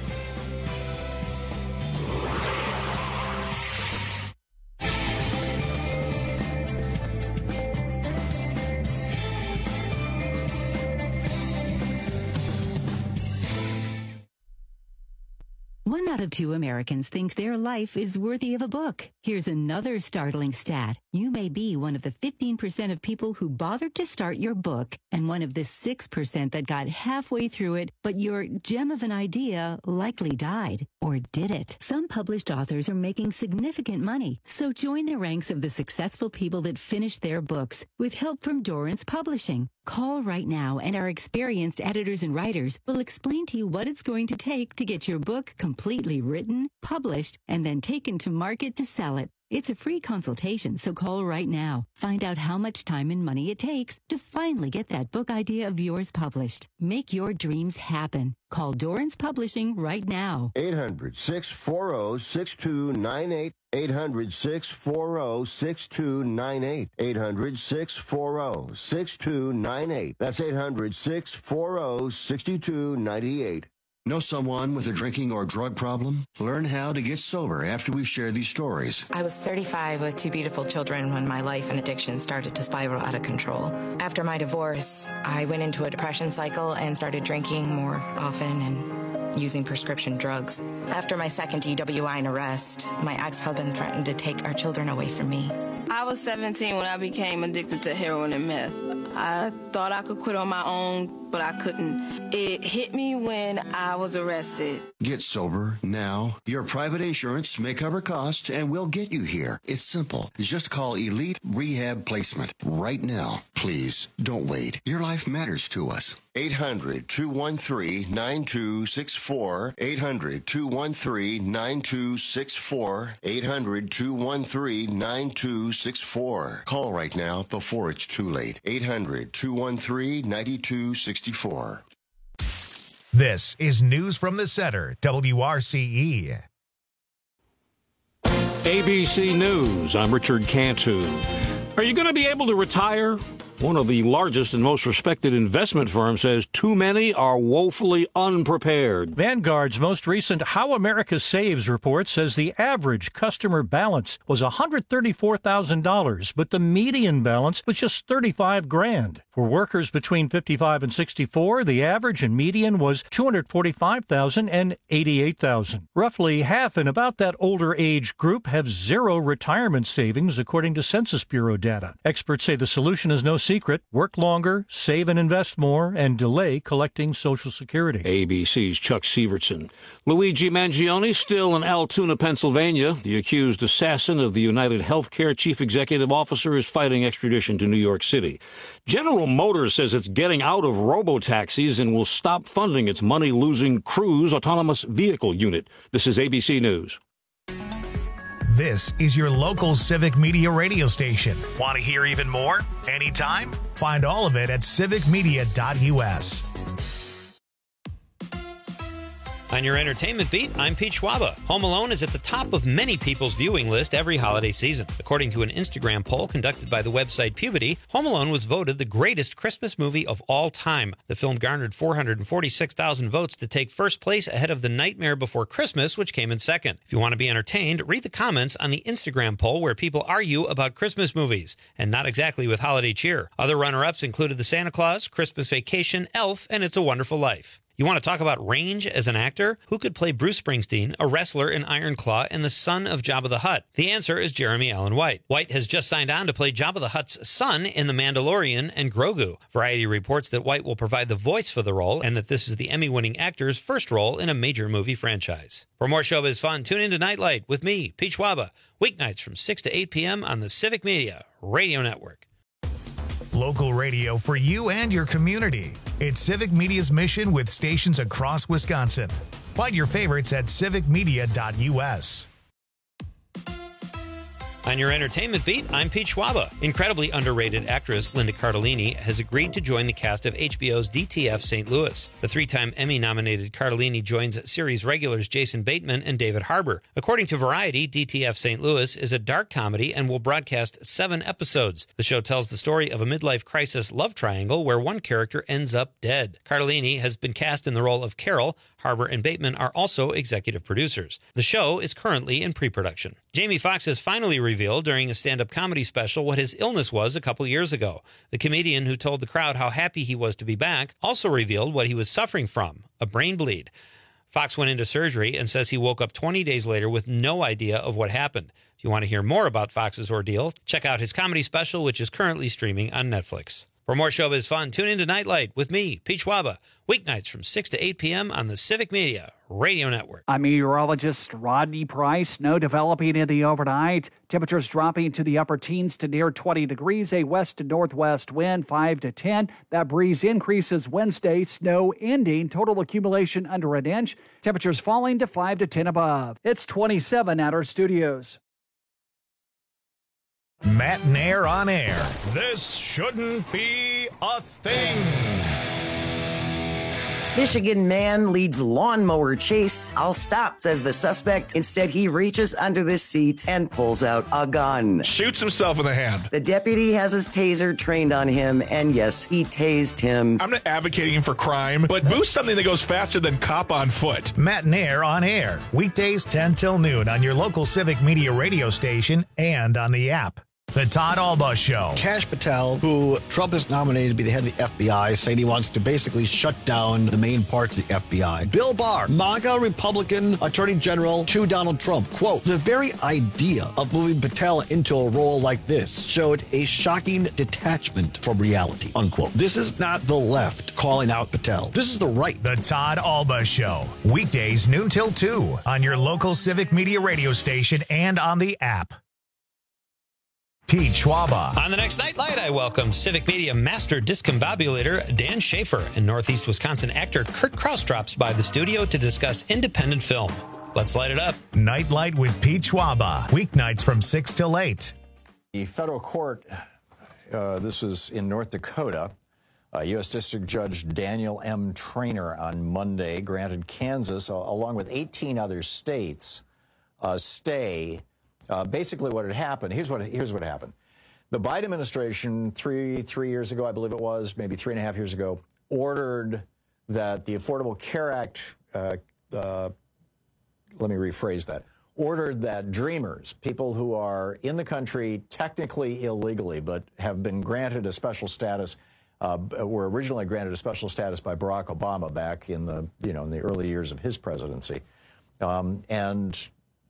One out of two Americans think their life is worthy of a book. Here's another startling stat. You may be one of the fifteen percent of people who bothered to start your book and one of the six percent that got halfway through it, but your gem of an idea likely died. Or did it? Some published authors are making significant money, so join the ranks of the successful people that finished their books with help from Dorrance Publishing. Call right now and our experienced editors and writers will explain to you what it's going to take to get your book completely written, published, and then taken to market to sell it. It's a free consultation, so call right now. Find out how much time and money it takes to finally get that book idea of yours published. Make your dreams happen. Call Dorrance Publishing right now. eight hundred, six four zero, six two nine eight. eight hundred, six four zero, six two nine eight. eight hundred, six four zero, six two nine eight. That's eight hundred, six four zero, six two nine eight. Know someone with a drinking or drug problem? Learn how to get sober after we share these stories. I was thirty-five with two beautiful children when my life and addiction started to spiral out of control. After my divorce, I went into a depression cycle and started drinking more often and using prescription drugs. After my second D W I and arrest, my ex-husband threatened to take our children away from me. I was seventeen when I became addicted to heroin and meth. I thought I could quit on my own, but I couldn't. It hit me when I was arrested. Get sober now. Your private insurance may cover costs and we'll get you here. It's simple. Just call Elite Rehab Placement right now. Please, don't wait. Your life matters to us. eight hundred, two one three, nine two six four. eight hundred, two one three, nine two six four. eight hundred, two one three, nine two six four. Call right now before it's too late. eight hundred, two one three, nine two six four. This is News from the Center, W R C E. A B C News, I'm Richard Cantu. Are you going to be able to retire? One of the largest and most respected investment firms says too many are woefully unprepared. Vanguard's most recent How America Saves report says the average customer balance was one hundred thirty-four thousand dollars, but the median balance was just thirty-five grand. For workers between fifty-five and sixty-four, the average and median was two hundred forty-five thousand dollars and eighty-eight thousand dollars. Roughly half in about that older age group have zero retirement savings, according to Census Bureau data. Experts say the solution is no secret. Work longer, save and invest more, and delay collecting Social Security. A B C's Chuck Severson. Luigi Mangione still in Altoona, Pennsylvania. The accused assassin of the United Healthcare chief executive officer is fighting extradition to New York City. General Motors says it's getting out of robo-taxis and will stop funding its money-losing Cruise autonomous vehicle unit. This is A B C News. This is your local civic media radio station. Want to hear even more? Anytime? Find all of it at civic media dot U S. On your entertainment beat, I'm Pete Schwaba. Home Alone is at the top of many people's viewing list every holiday season. According to an Instagram poll conducted by the website Puberty, Home Alone was voted the greatest Christmas movie of all time. The film garnered four hundred forty-six thousand votes to take first place ahead of The Nightmare Before Christmas, which came in second. If you want to be entertained, read the comments on the Instagram poll where people argue about Christmas movies, and not exactly with holiday cheer. Other runner-ups included The Santa Claus, Christmas Vacation, Elf, and It's a Wonderful Life. You want to talk about range as an actor? Who could play Bruce Springsteen, a wrestler in Iron Claw, and the son of Jabba the Hutt? The answer is Jeremy Allen White. White has just signed on to play Jabba the Hutt's son in The Mandalorian and Grogu. Variety reports that White will provide the voice for the role and that this is the Emmy-winning actor's first role in a major movie franchise. For more showbiz fun, tune in to Nightlight with me, Pete Schwaba, weeknights from six to eight p.m. on the Civic Media Radio Network. Local radio for you and your community. It's Civic Media's mission with stations across Wisconsin. Find your favorites at civic media dot U S. On your entertainment beat, I'm Pete Schwaba. Incredibly underrated actress Linda Cardellini has agreed to join the cast of H B O's D T F Saint Louis. The three-time Emmy-nominated Cardellini joins series regulars Jason Bateman and David Harbour. According to Variety, D T F Saint Louis is a dark comedy and will broadcast seven episodes. The show tells the story of a midlife crisis love triangle where one character ends up dead. Cardellini has been cast in the role of Carol. Harbour and Bateman are also executive producers. The show is currently in pre-production. Jamie Foxx has finally revealed during a stand-up comedy special what his illness was a couple years ago. The comedian who told the crowd how happy he was to be back also revealed what he was suffering from, a brain bleed. Fox went into surgery and says he woke up twenty days later with no idea of what happened. If you want to hear more about Fox's ordeal, check out his comedy special, which is currently streaming on Netflix. For more showbiz fun, tune in to Nightlight with me, Pete Schwaba, weeknights from six to eight p.m. on the Civic Media Radio Network. I'm meteorologist Rodney Price. Snow developing in the overnight. Temperatures dropping to the upper teens to near twenty degrees. A west to northwest wind, five to ten. That breeze increases Wednesday. Snow ending. Total accumulation under an inch. Temperatures falling to five to ten above. It's twenty-seven at our studios. Matt Nair on air. This shouldn't be a thing. Michigan man leads lawnmower chase. I'll stop, says the suspect. Instead, he reaches under the seat and pulls out a gun. Shoots himself in the hand. The deputy has his taser trained on him, and yes, he tased him. I'm not advocating for crime, but boost something that goes faster than cop on foot. Matt Nair on air. Weekdays ten till noon on your local Civic Media radio station and on the app. The Todd Alba Show. Kash Patel, who Trump has nominated to be the head of the F B I, saying he wants to basically shut down the main parts of the F B I. Bill Barr, MAGA Republican Attorney General to Donald Trump. Quote, the very idea of moving Patel into a role like this showed a shocking detachment from reality, unquote. This is not the left calling out Patel. This is the right. The Todd Alba Show. Weekdays noon till two on your local Civic Media radio station and on the app. Pete Schwaba. On the next Nightlight, I welcome Civic Media Master Discombobulator Dan Schaefer, and Northeast Wisconsin actor Kurt Krause drops by the studio to discuss independent film. Let's light it up. Nightlight with Pete Schwaba. Weeknights from six till eight. The federal court, uh, this was in North Dakota, uh, U S District Judge Daniel M. Traynor on Monday granted Kansas, uh, along with eighteen other states, a stay. Uh, basically what had happened, here's what, here's what happened. The Biden administration, three, three years ago, I believe it was, maybe three and a half years ago, ordered that the Affordable Care Act, uh, uh, let me rephrase that, ordered that dreamers, people who are in the country technically illegally, but have been granted a special status, uh, were originally granted a special status by Barack Obama back in the, you know, in the early years of his presidency, um, and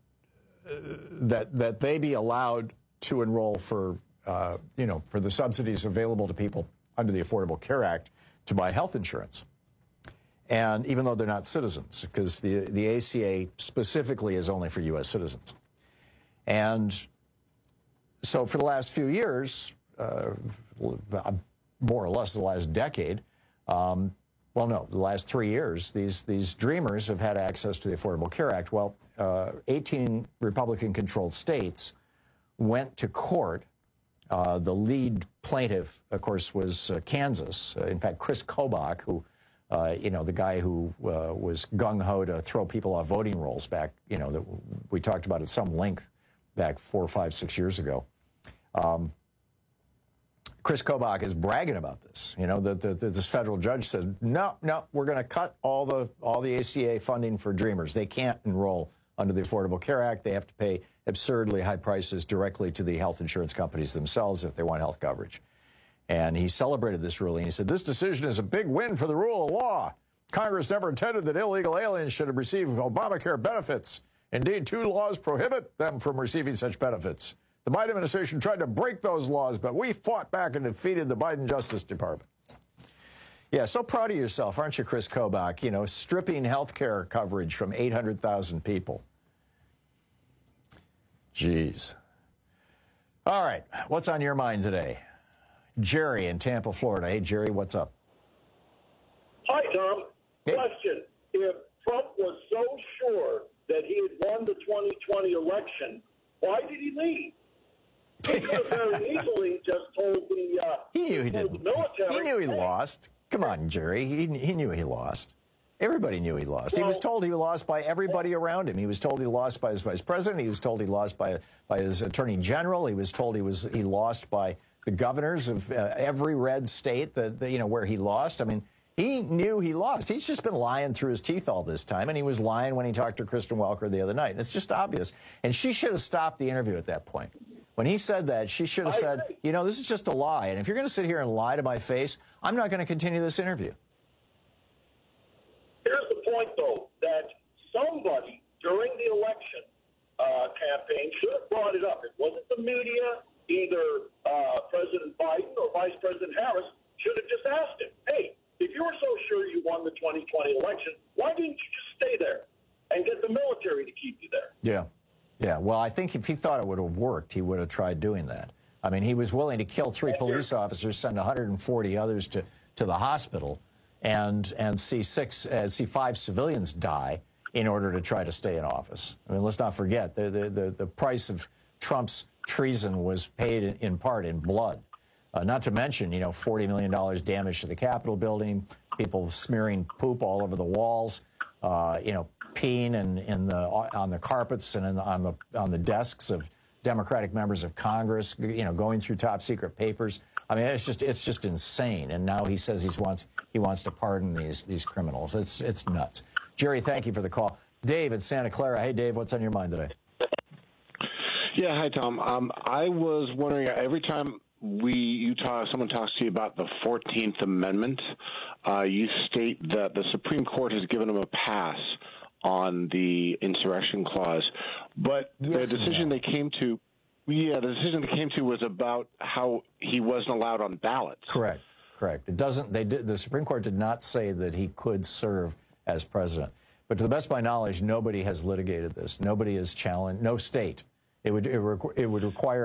that that they be allowed to enroll for, uh, you know, for the subsidies available to people under the Affordable Care Act to buy health insurance. And even though they're not citizens, because the, the A C A specifically is only for U S citizens. And so for the last few years, uh, more or less the last decade, um, well, no, the last three years, these, these dreamers have had access to the Affordable Care Act. Well, uh, eighteen Republican-controlled states went to court. Uh, the lead plaintiff, of course, was uh, Kansas. Uh, in fact, Chris Kobach, who, uh, you know, the guy who uh, was gung-ho to throw people off voting rolls back, you know, that we talked about at some length back four, five, six years ago. Um, Chris Kobach is bragging about this. You know, that this federal judge said, no, no, we're going to cut all the all the A C A funding for dreamers. They can't enroll under the Affordable Care Act. They have to pay absurdly high prices directly to the health insurance companies themselves if they want health coverage. And he celebrated this ruling. He said, this decision is a big win for the rule of law. Congress never intended that illegal aliens should have received Obamacare benefits. Indeed, two laws prohibit them from receiving such benefits. The Biden administration tried to break those laws, but we fought back and defeated the Biden Justice Department. Yeah, so proud of yourself, aren't you, Chris Kobach? You know, stripping health care coverage from eight hundred thousand people. Jeez. All right, what's on your mind today? Jerry in Tampa, Florida. Hey, Jerry, what's up? Hi, Tom. Hey. Question. If Trump was so sure that he had won the twenty twenty election, why did he leave? He could have very easily just told the, uh, he knew he told didn't. the military. He knew he hey, lost. Come on, Jerry. He, he knew he lost. Everybody knew he lost. Well, he was told he lost by everybody around him. He was told he lost by his vice president. He was told he lost by by his attorney general. He was told he was he lost by the governors of uh, every red state that, that you know where he lost. I mean, he knew he lost. He's just been lying through his teeth all this time, and he was lying when he talked to Kristen Welker the other night. And it's just obvious. And she should have stopped the interview at that point. When he said that, she should have said, you know, this is just a lie. And if you're going to sit here and lie to my face, I'm not going to continue this interview. Here's the point, though, that somebody during the election uh, campaign should have brought it up. It wasn't the media, either uh, President Biden or Vice President Harris should have just asked him, hey, if you were so sure you won the twenty twenty election, why didn't you just stay there and get the military to keep you there? Yeah. Yeah, well, I think if he thought it would have worked, he would have tried doing that. I mean, he was willing to kill three police officers, send one hundred forty others to, to the hospital, and and see six, uh, see five civilians die in order to try to stay in office. I mean, let's not forget, the, the, the, the price of Trump's treason was paid in, in part in blood. Uh, not to mention, you know, forty million dollars damage to the Capitol building, people smearing poop all over the walls, uh, you know, peeing in, in the, on the carpets and in the, on the on the desks of Democratic members of Congress, you know, going through top secret papers. I mean, it's just it's just insane. And now he says he wants he wants to pardon these these criminals. It's it's nuts. Jerry, thank you for the call. Dave in Santa Clara. Hey, Dave, what's on your mind today? Yeah, hi, Tom. Um, I was wondering, every time we you talk, someone talks to you about the fourteenth Amendment, uh, you state that the Supreme Court has given them a pass on the insurrection clause, but yes, the decision they came to, yeah, the decision they came to was about how he wasn't allowed on ballots. Correct, correct. It doesn't. They did. The Supreme Court did not say that he could serve as president. But to the best of my knowledge, nobody has litigated this. Nobody has challenged. No state. It would it, requ it would require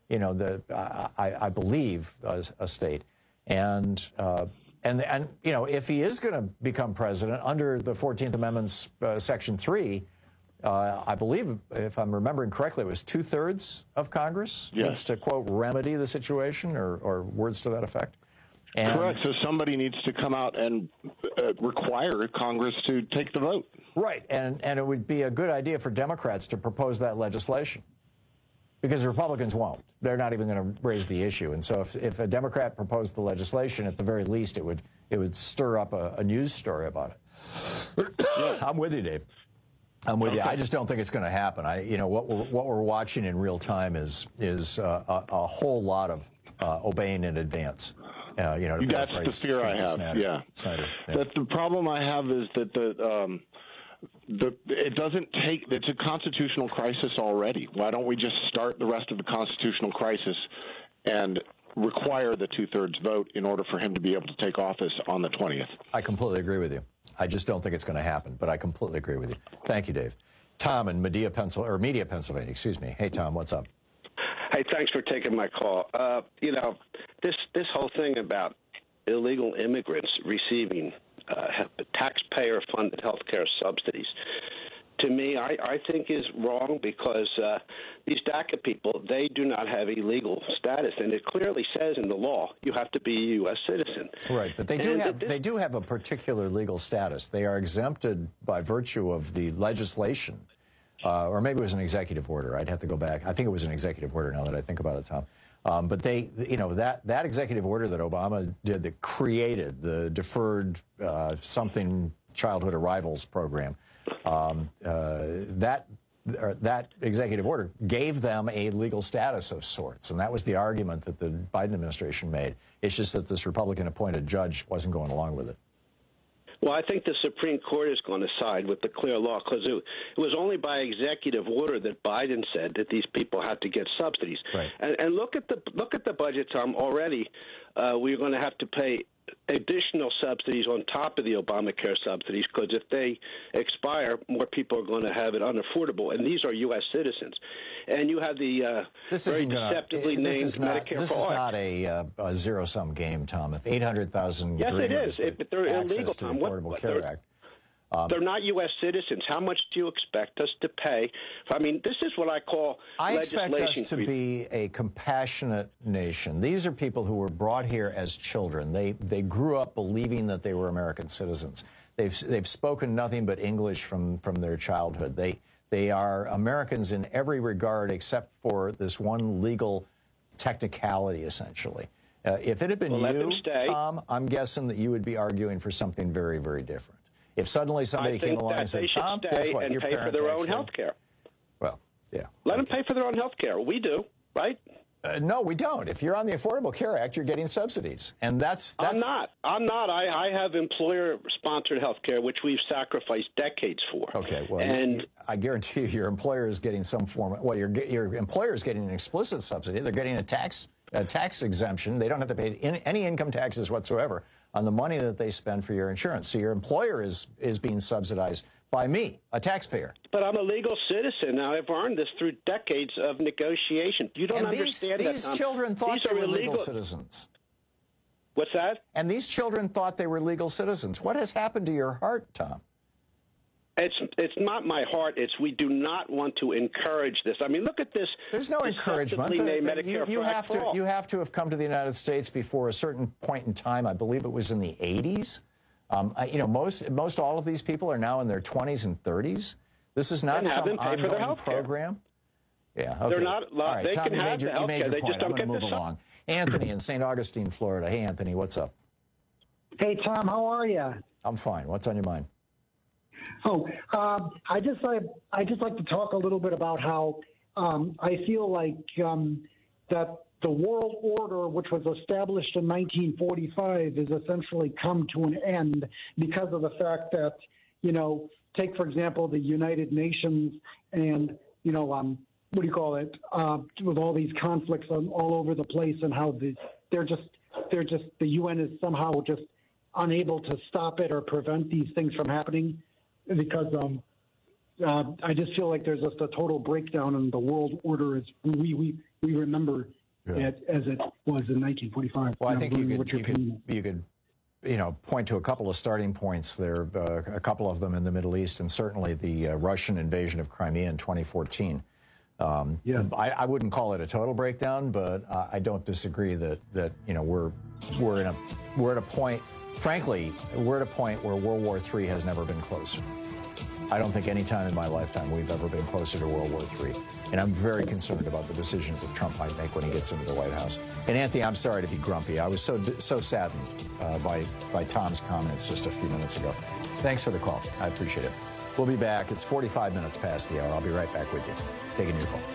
you know, the I, I believe a, a state, and uh, and and you know, if he is going to become president under the fourteenth Amendment's uh, Section three, uh, I believe, if I'm remembering correctly, it was two thirds of Congress Yes. needs to quote remedy the situation, or or words to that effect. And Correct. So somebody needs to come out and uh, require Congress to take the vote. Right, and and it would be a good idea for Democrats to propose that legislation, because the Republicans won't. They're not even going to raise the issue. And so if, if a Democrat proposed the legislation, at the very least, it would it would stir up a, a news story about it. I'm with you, Dave. I'm with okay. you. I just don't think it's going to happen. I, you know, what we're, what we're watching in real time is is uh, a, a whole lot of uh, obeying in advance. Uh, you know, to That's the paraphrase fear I have. Snyder. Yeah. Snyder. Yeah. That the problem I have is that the um, the it doesn't take. It's a constitutional crisis already. Why don't we just start the rest of the constitutional crisis and require the two-thirds vote in order for him to be able to take office on the twentieth? I completely agree with you. I just don't think it's going to happen, but I completely agree with you. Thank you, Dave. Tom in Medea, Pencil or Media, Pennsylvania. Excuse me. Hey, Tom, what's up? Hey, thanks for taking my call. Uh, you know, this this whole thing about illegal immigrants receiving uh, taxpayer-funded health care subsidies, to me, I, I think is wrong, because uh, these DACA people, they do not have a legal status, and it clearly says in the law you have to be a U S citizen. Right, but they do And have this- they do have a particular legal status. They are exempted by virtue of the legislation. Uh, or maybe it was an executive order. I'd have to go back. I think it was an executive order now that I think about it, Tom. Um, but they, you know, that, that executive order that Obama did that created the deferred uh, something childhood arrivals program, um, uh, that uh, that executive order gave them a legal status of sorts. And that was the argument that the Biden administration made. It's just that this Republican-appointed judge wasn't going along with it. Well, I think the Supreme Court is going to side with the clear law, because it, it was only by executive order that Biden said that these people had to get subsidies. Right. And, and look at the look at the budget, Tom. Already, uh, we're going to have to pay additional subsidies on top of the Obamacare subsidies, because if they expire, more people are going to have it unaffordable, and these are U S citizens. And you have the uh, This very isn't gonna, deceptively this named is not, Medicare This for is All. not a, uh, a zero-sum game, Tom. If eight hundred thousand Yes, it dreamers is. If with they're access illegal, to the Tom, what- Affordable what- Care they're- Act. Um, They're not U S citizens. How much do you expect us to pay? I mean, this is what I call I expect legislation us to creep. be a compassionate nation. These are people who were brought here as children. They they grew up believing that they were American citizens. They've they've spoken nothing but English from from their childhood. They they are Americans in every regard except for this one legal technicality, essentially. Uh, if it had been Well, let you, them stay. Tom, I'm guessing that you would be arguing for something very, very different. If suddenly somebody I came think along that and said, they should Tom, stay guess what? and Your pay for parents their own actually... health care. Well, yeah. Let them pay for their own health care. We do, right? Uh, no, we don't. If you're on the Affordable Care Act, you're getting subsidies, and that's, that's I'm not. I'm not. I, I have employer-sponsored health care, which we've sacrificed decades for. Okay, well, and you, I guarantee you, your employer is getting some form. Of, well, your your employer is getting an explicit subsidy. They're getting a tax a tax exemption. They don't have to pay in, any income taxes whatsoever on the money that they spend for your insurance. So your employer is is being subsidized by me, a taxpayer. But I'm a legal citizen. Now, I've earned this through decades of negotiation. You don't and understand these, that. These Tom. children thought these they are were illegal. legal citizens. What's that? And these children thought they were legal citizens. What has happened to your heart, Tom? It's it's not my heart. It's we do not want to encourage this. I mean, look at this. There's no encouragement. deceptively named The- Medicare you, you for have to all. you have to have come to the United States before a certain point in time. I believe it was in the eighties. Um, I, you know, most most all of these people are now in their twenties and thirties. This is not And have some them pay for their ongoing health care. program. Yeah, okay. They're not- All right, they Tom, can you have made your, the you health made care. your They just point. I'm don't going to get move the along. Anthony in Saint Augustine, Florida. Hey, Anthony, what's up? Hey, Tom, how are you? I'm fine. What's on your mind? Oh, um, I just I, I just like to talk a little bit about how um, I feel like um, that the world order, which was established in nineteen forty-five, is essentially come to an end because of the fact that, you know, take for example the United Nations and you know um, what do you call it uh, with all these conflicts on, all over the place and how the, they're just they're just the U N is somehow just unable to stop it or prevent these things from happening. Because um, uh, I just feel like there's just a total breakdown in the world order as we we, we remember Yeah. it as it was in nineteen forty-five. Well, I know, think you what could, your you could, opinion you could, you know, point to a couple of starting points there, uh, a couple of them in the Middle East, and certainly the uh, Russian invasion of Crimea in twenty fourteen. Um, yeah. I, I wouldn't call it a total breakdown, but uh, I don't disagree that that you know we're we're in a we're at a point. Frankly, we're at a point where World War Three has never been closer. I don't think any time in my lifetime we've ever been closer to World War Three. And I'm very concerned about the decisions that Trump might make when he gets into the White House. And Anthony, I'm sorry to be grumpy. I was so so saddened uh, by, by Tom's comments just a few minutes ago. Thanks for the call. I appreciate it. We'll be back. It's forty-five minutes past the hour. I'll be right back with you, taking your calls.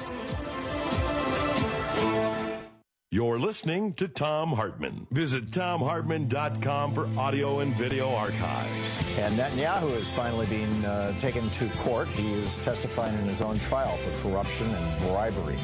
You're listening to Thom Hartmann. Visit Thom Hartmann dot com for audio and video archives. And Netanyahu is finally being uh, taken to court. He is testifying in his own trial for corruption and bribery.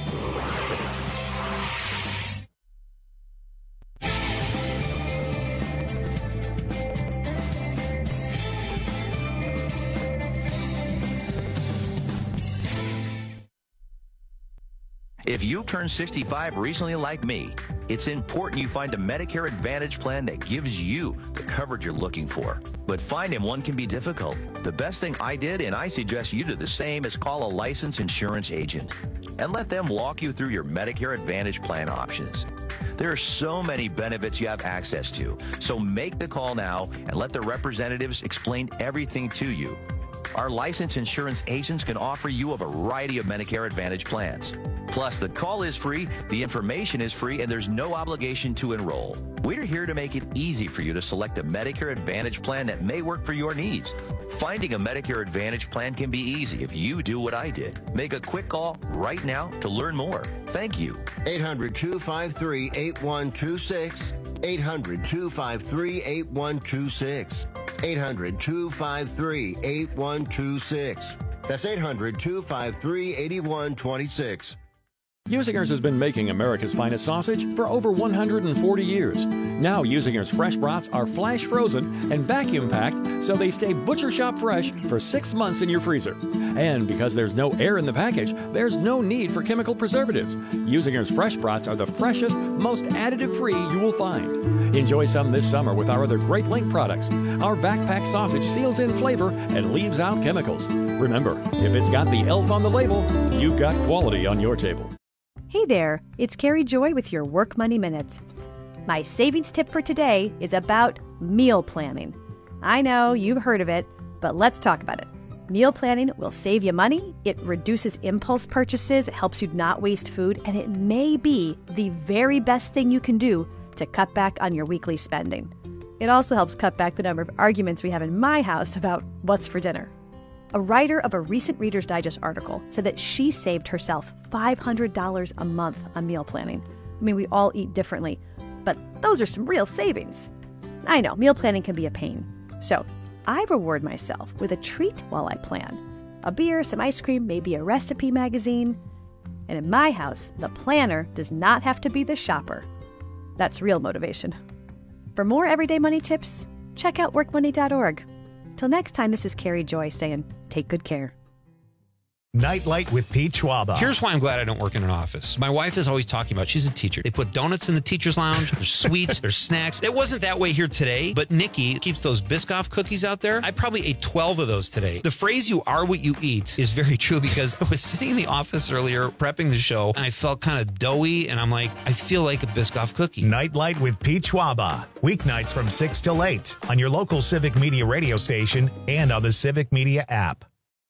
If you turned sixty-five recently like me, it's important you find a Medicare Advantage plan that gives you the coverage you're looking for. But finding one can be difficult. The best thing I did, and I suggest you do the same, is call a licensed insurance agent and let them walk you through your Medicare Advantage plan options. There are so many benefits you have access to, so make the call now and let the representatives explain everything to you. Our licensed insurance agents can offer you a variety of Medicare Advantage plans. Plus, the call is free, the information is free, and there's no obligation to enroll. We're here to make it easy for you to select a Medicare Advantage plan that may work for your needs. Finding a Medicare Advantage plan can be easy if you do what I did. Make a quick call right now to learn more. Thank you. eight hundred, two five three, eight one two six. eight hundred, two five three, eight one two six. eight hundred, two five three, eight one two six. That's eight hundred, two five three, eight one two six. Usinger's has been making America's finest sausage for over one hundred forty years. Now Usinger's fresh brats are flash frozen and vacuum packed so they stay butcher shop fresh for six months in your freezer. And because there's no air in the package, there's no need for chemical preservatives. Usinger's fresh brats are the freshest, most additive-free you will find. Enjoy some this summer with our other great Link products. Our vac pack sausage seals in flavor and leaves out chemicals. Remember, if it's got the elf on the label, you've got quality on your table. Hey there, it's Carrie Joy with your Work Money Minute. My savings tip for today is about meal planning. I know you've heard of it, but let's talk about it. Meal planning will save you money, it reduces impulse purchases, it helps you not waste food, and it may be the very best thing you can do to cut back on your weekly spending. It also helps cut back the number of arguments we have in my house about what's for dinner. A writer of a recent Reader's Digest article said that she saved herself five hundred dollars a month on meal planning. I mean, we all eat differently, but those are some real savings. I know, meal planning can be a pain. So I reward myself with a treat while I plan. A beer, some ice cream, maybe a recipe magazine. And in my house, the planner does not have to be the shopper. That's real motivation. For more everyday money tips, check out work money dot org. Till next time, this is Carrie Joy saying, take good care. Nightlight with Pete Schwaba. Here's why I'm glad I don't work in an office. My wife is always talking about, she's a teacher. They put donuts in the teacher's lounge. There's sweets, there's snacks. It wasn't that way here today, but Nikki keeps those Biscoff cookies out there. I probably ate twelve of those today. The phrase, you are what you eat, is very true because I was sitting in the office earlier prepping the show and I felt kind of doughy and I'm like, I feel like a Biscoff cookie. Nightlight with Pete Schwaba. Weeknights from six till eight on your local Civic Media radio station and on the Civic Media app.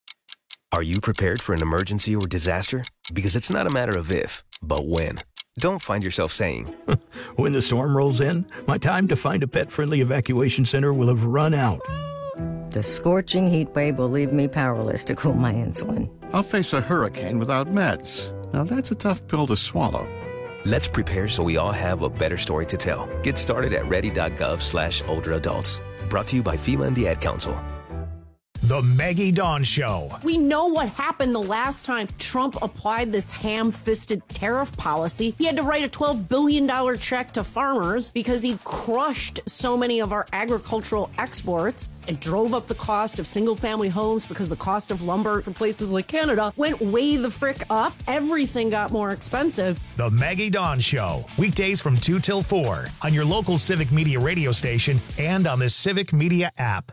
Are you prepared for an emergency or disaster? Because it's not a matter of if, but when. Don't find yourself saying, when the storm rolls in, my time to find a pet-friendly evacuation center will have run out. The scorching heat wave will leave me powerless to cool my insulin. I'll face a hurricane without meds. Now that's a tough pill to swallow. Let's prepare so we all have a better story to tell. Get started at ready dot gov slash older adults. Brought to you by FEMA and the Ad Council. The Maggie Dawn Show. We know what happened the last time Trump applied this ham-fisted tariff policy. He had to write a twelve billion dollars check to farmers because he crushed so many of our agricultural exports. It drove up the cost of single-family homes because the cost of lumber from places like Canada went way the frick up. Everything got more expensive. The Maggie Dawn Show. Weekdays from two till four on your local Civic Media radio station and on the Civic Media app.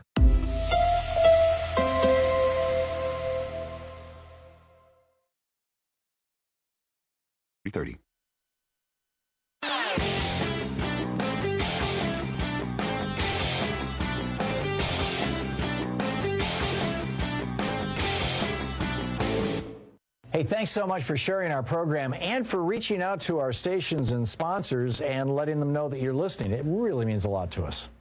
three thirty. Hey, thanks so much for sharing our program and for reaching out to our stations and sponsors and letting them know that you're listening. It really means a lot to us.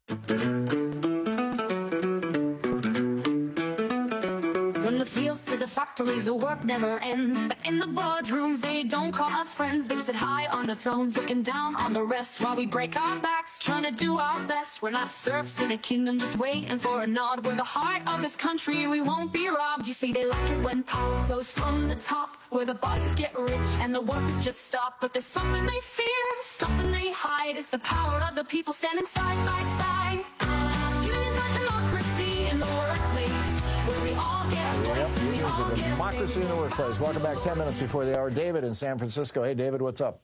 From the fields to the factories, the work never ends. But in the boardrooms, they don't call us friends. They sit high on the thrones, looking down on the rest, while we break our backs, trying to do our best. We're not serfs in a kingdom, just waiting for a nod. We're the heart of this country, we won't be robbed. You see, they like it when power flows from the top, where the bosses get rich and the workers just stop. But there's something they fear, something they hide. It's the power of the people standing side by side. Unions are democracy in the workplace, where we all get a voice. Yep, unions are democracy in the workplace. Welcome back ten minutes before the hour. David in San Francisco. Hey, David, what's up?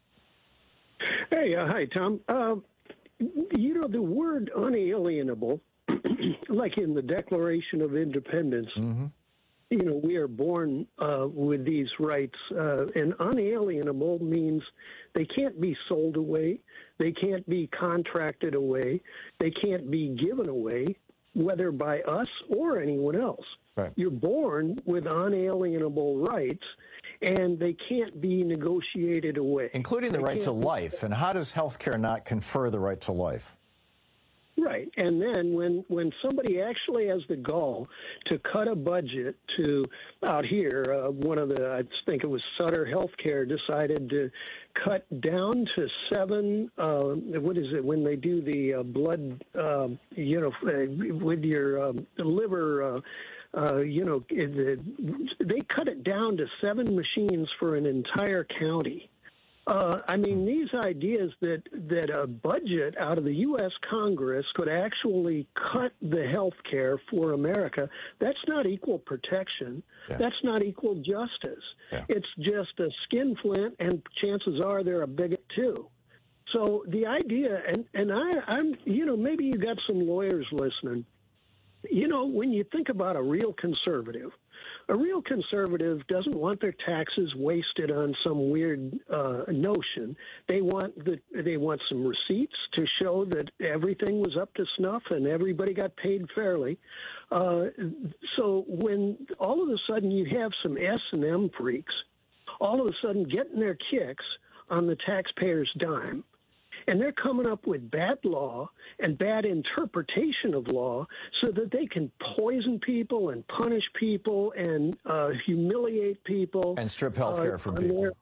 Hey, uh, hi, Tom. Uh, you know, the word unalienable, like in the Declaration of Independence, mm-hmm. you know, we are born uh, with these rights, uh, and unalienable means they can't be sold away, they can't be contracted away, they can't be given away, whether by us or anyone else. Right. You're born with unalienable rights, and they can't be negotiated away. Including the they right to be- life. And how does health care not confer the right to life? Right. And then when, when somebody actually has the gall to cut a budget to, out here, uh, one of the, I think it was Sutter Healthcare decided to cut down to seven, uh, what is it, when they do the uh, blood, uh, you know, with your um, liver, uh, uh, you know, it, they cut it down to seven machines for an entire county. Uh, I mean, these ideas that, that a budget out of the U S Congress could actually cut the health care for America, that's not equal protection. Yeah. That's not equal justice. Yeah. It's just a skinflint, and chances are they're a bigot, too. So the idea, and, and I, I'm, you know, maybe you got some lawyers listening. You know, when you think about a real conservative, a real conservative doesn't want their taxes wasted on some weird uh, notion. They want the, they want some receipts to show that everything was up to snuff and everybody got paid fairly. Uh, so when all of a sudden you have some S and M freaks all of a sudden getting their kicks on the taxpayer's dime, and they're coming up with bad law and bad interpretation of law so that they can poison people and punish people and uh, humiliate people. And strip health care uh, from people. Their,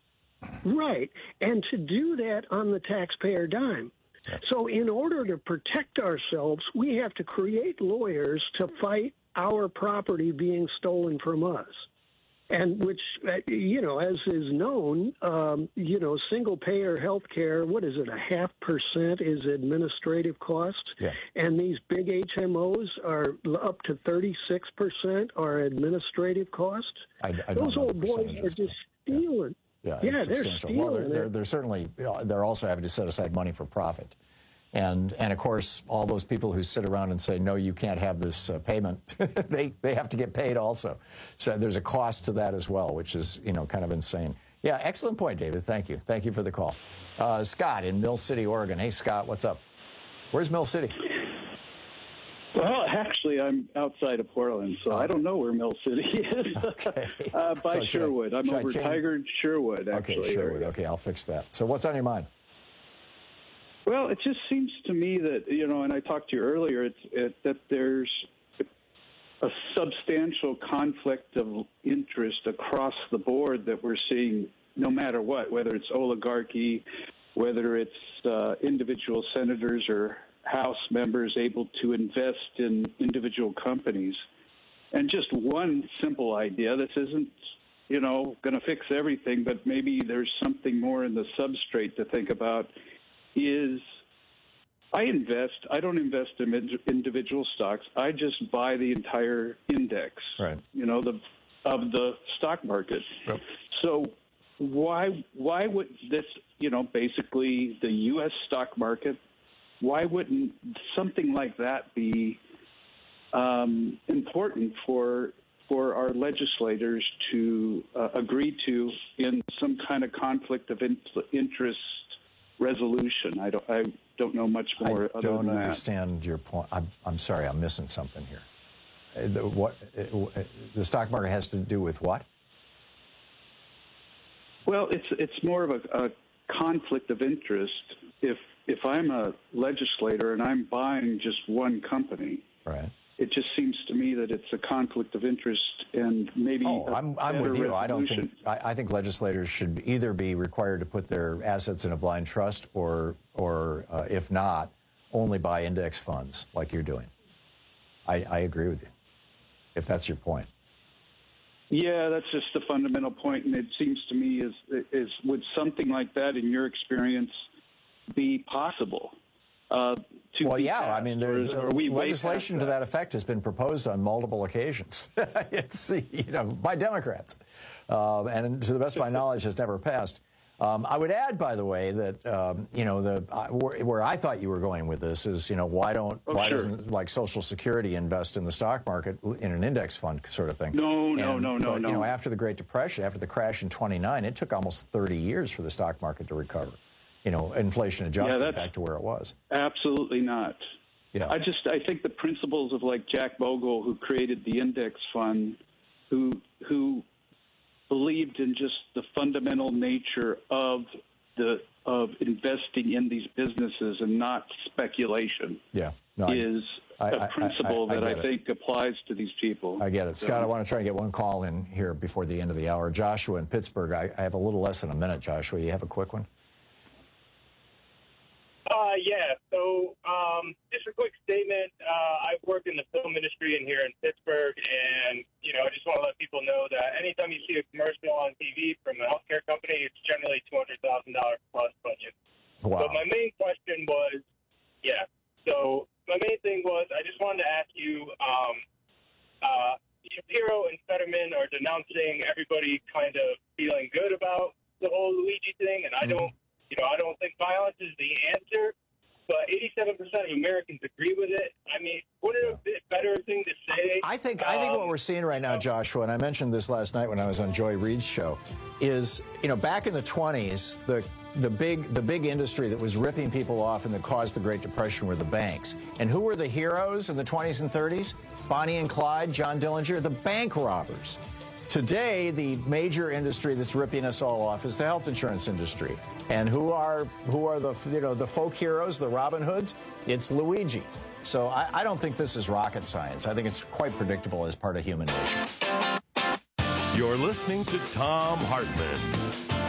right. And to do that on the taxpayer dime. So in order to protect ourselves, we have to create lawyers to fight our property being stolen from us. And which, you know, as is known, um, you know, single-payer health care, what is it, a half percent is administrative cost? Yeah. And these big H M Os are up to thirty-six percent are administrative costs. I, I don't Those know old boys are just stealing. Yeah, yeah, it's they're substantial. stealing. Well, they're, they're, they're certainly, you know, they're also having to set aside money for profit. And, and of course, all those people who sit around and say, no, you can't have this uh, payment, they, they have to get paid also. So there's a cost to that as well, which is, you know, kind of insane. Yeah, excellent point, David. Thank you. Thank you for the call. Uh, Scott in Mill City, Oregon. Hey, Scott, what's up? Where's Mill City? Well, actually, I'm outside of Portland, so I don't know where Mill City is. Okay. uh, by So should I- Sherwood. I'm should I over change- Tigard, Sherwood, actually. Okay, Sherwood. Okay, I'll fix that. So what's on your mind? Well, it just seems to me that, you know, and I talked to you earlier, it's it, that there's a substantial conflict of interest across the board that we're seeing no matter what, whether it's oligarchy, whether it's uh, individual senators or House members able to invest in individual companies. And just one simple idea, this isn't, you know, going to fix everything, but maybe there's something more in the substrate to think about, is I invest, I don't invest in individual stocks. I just buy the entire index, right. you know, the of the stock market. Yep. So why why would this, you know, basically the U S stock market, why wouldn't something like that be um, important for for our legislators to uh, agree to in some kind of conflict of in- interest resolution? I don't I don't know much more. I other don't than understand that. your point. I'm, I'm sorry, I'm missing something here. Uh, the, what uh, the stock market has to do with what? Well, it's it's more of a, a conflict of interest. If if I'm a legislator and I'm buying just one company, right? It just seems to me that it's a conflict of interest, and maybe. Oh, I'm I'm with you. I don't think I, I think legislators should either be required to put their assets in a blind trust, or or uh, if not, only buy index funds like you're doing. I, I agree with you, if that's your point. Yeah, that's just the fundamental point, and it seems to me is is would something like that, in your experience, be possible? Uh, to well, yeah, passed, I mean, there, or, or we legislation to that effect has been proposed on multiple occasions. It's, you know, by Democrats, uh, and to the best of my knowledge, has never passed. Um, I would add, by the way, that um, you know the uh, where, where I thought you were going with this is, you know, why don't oh, why sure. doesn't like Social Security invest in the stock market in an index fund sort of thing? No, no, and, no, no, but, no. You know, after the Great Depression, after the crash in twenty-nine, it took almost thirty years for the stock market to recover. You know, inflation adjusted yeah, back to where it was. Absolutely not. Yeah. I just I think the principles of like Jack Bogle, who created the index fund, who who believed in just the fundamental nature of the of investing in these businesses and not speculation. Yeah, no, is I, a I, principle I, I, I that I it. think applies to these people. I get it. Scott, I want to try and get one call in here before the end of the hour. Joshua in Pittsburgh, I, I have a little less than a minute, Joshua. You have a quick one? Uh, yeah, so um, just a quick statement. Uh, I've worked in the film industry in here in Pittsburgh, and, you know, I just want to let people know that anytime you see a commercial on T V from a healthcare company, it's generally two hundred thousand dollars plus budget. Wow. So my main question was, yeah, so my main thing was I just wanted to ask you, um, uh, Shapiro and Fetterman are denouncing everybody kind of feeling good about the whole Luigi thing, and I don't, you know, I don't think violence is the answer, but eighty-seven percent of Americans agree with it. I mean, wouldn't it be a better thing to say? I think I think um, what we're seeing right now, Joshua, and I mentioned this last night when I was on Joy Reid's show, is, you know, back in the twenties, the the big the big industry that was ripping people off and that caused the Great Depression were the banks. And who were the heroes in the twenties and thirties? Bonnie and Clyde, John Dillinger, the bank robbers. Today, the major industry that's ripping us all off is the health insurance industry. And who are who are the you know the folk heroes, the Robin Hoods? It's Luigi. So I, I don't think this is rocket science. I think it's quite predictable as part of human nature. You're listening to Thom Hartmann.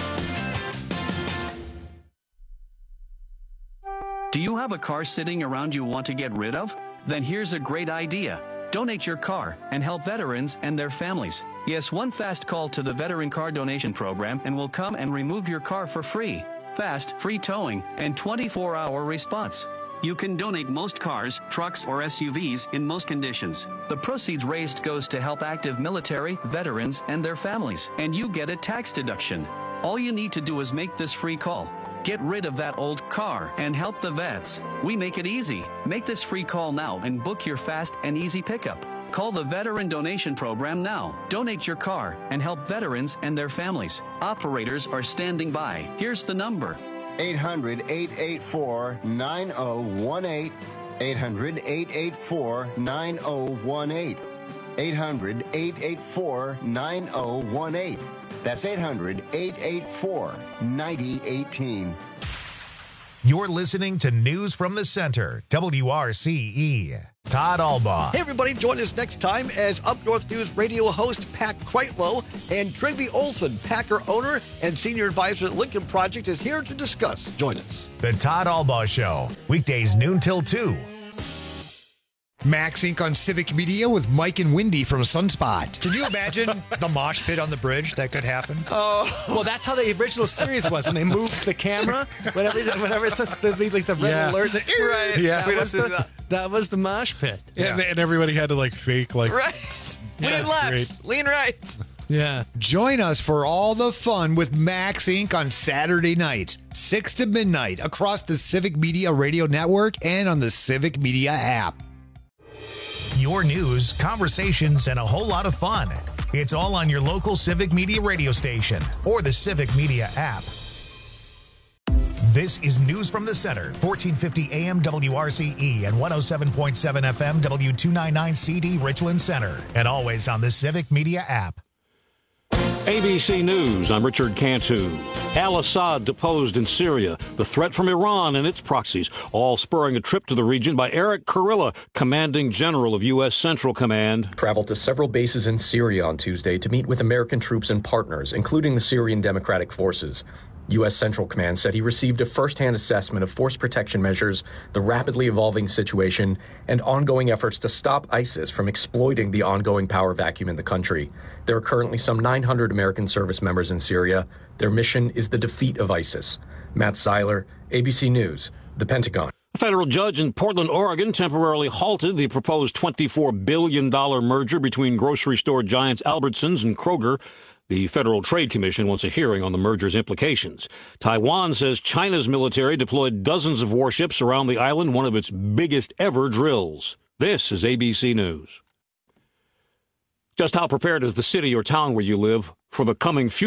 Do you have a car sitting around you want to get rid of? Then here's a great idea. Donate your car and help veterans and their families. Yes, one fast call to the Veteran Car Donation Program and we'll come and remove your car for free. Fast, free towing, and twenty-four hour response. You can donate most cars, trucks, or S U Vs in most conditions. The proceeds raised goes to help active military, veterans, and their families, and you get a tax deduction. All you need to do is make this free call. Get rid of that old car and help the vets. We make it easy. Make this free call now and book your fast and easy pickup. Call the Veteran Donation Program now. Donate your car and help veterans and their families. Operators are standing by. Here's the number. eight hundred, eight eight four, nine oh one eight. eight hundred, eight eight four, nine oh one eight. eight hundred, eight eight four, nine oh one eight. That's eight hundred, eight eight four, nine oh one eight. You're listening to News from the Center, W R C E. Todd Albaugh. Hey, everybody, join us next time as Up North News radio host Pat Kreitlow and Trygve Olsen, Packer owner and senior advisor at Lincoln Project, is here to discuss. Join us. The Todd Albaugh Show, weekdays noon till two. Max Incorporated on Civic Media with Mike and Wendy from Sunspot. Can you imagine the mosh pit on the bridge that could happen? Oh, well, that's how the original series was when they moved the camera. Whenever, whenever it's the, the, like the red Yeah. alert, the, Right. Yeah. that, was the, that was the mosh pit. And, and everybody had to like fake like Right. Yeah, Lean that's left, great. lean right. Yeah. Join us for all the fun with Max Incorporated on Saturday nights, six to midnight, across the Civic Media Radio Network and on the Civic Media app. Your news, conversations, and a whole lot of fun. It's all on your local Civic Media radio station or the Civic Media app. This is News from the Center, fourteen fifty A M W R C E and one oh seven point seven F M W two ninety-nine C D Richland Center, and always on the Civic Media app. A B C News, I'm Richard Cantu. Al-Assad deposed in Syria, the threat from Iran and its proxies, all spurring a trip to the region by Eric Kurilla, commanding general of U S. Central Command. Traveled to several bases in Syria on Tuesday to meet with American troops and partners, including the Syrian Democratic Forces. U S. Central Command said he received a first-hand assessment of force protection measures, the rapidly evolving situation, and ongoing efforts to stop ISIS from exploiting the ongoing power vacuum in the country. There are currently some nine hundred American service members in Syria. Their mission is the defeat of ISIS. Matt Seiler, A B C News, The Pentagon. A federal judge in Portland, Oregon, temporarily halted the proposed twenty-four billion dollars merger between grocery store giants Albertsons and Kroger. The Federal Trade Commission wants a hearing on the merger's implications. Taiwan says China's military deployed dozens of warships around the island, one of its biggest ever drills. This is A B C News. Just how prepared is the city or town where you live for the coming future?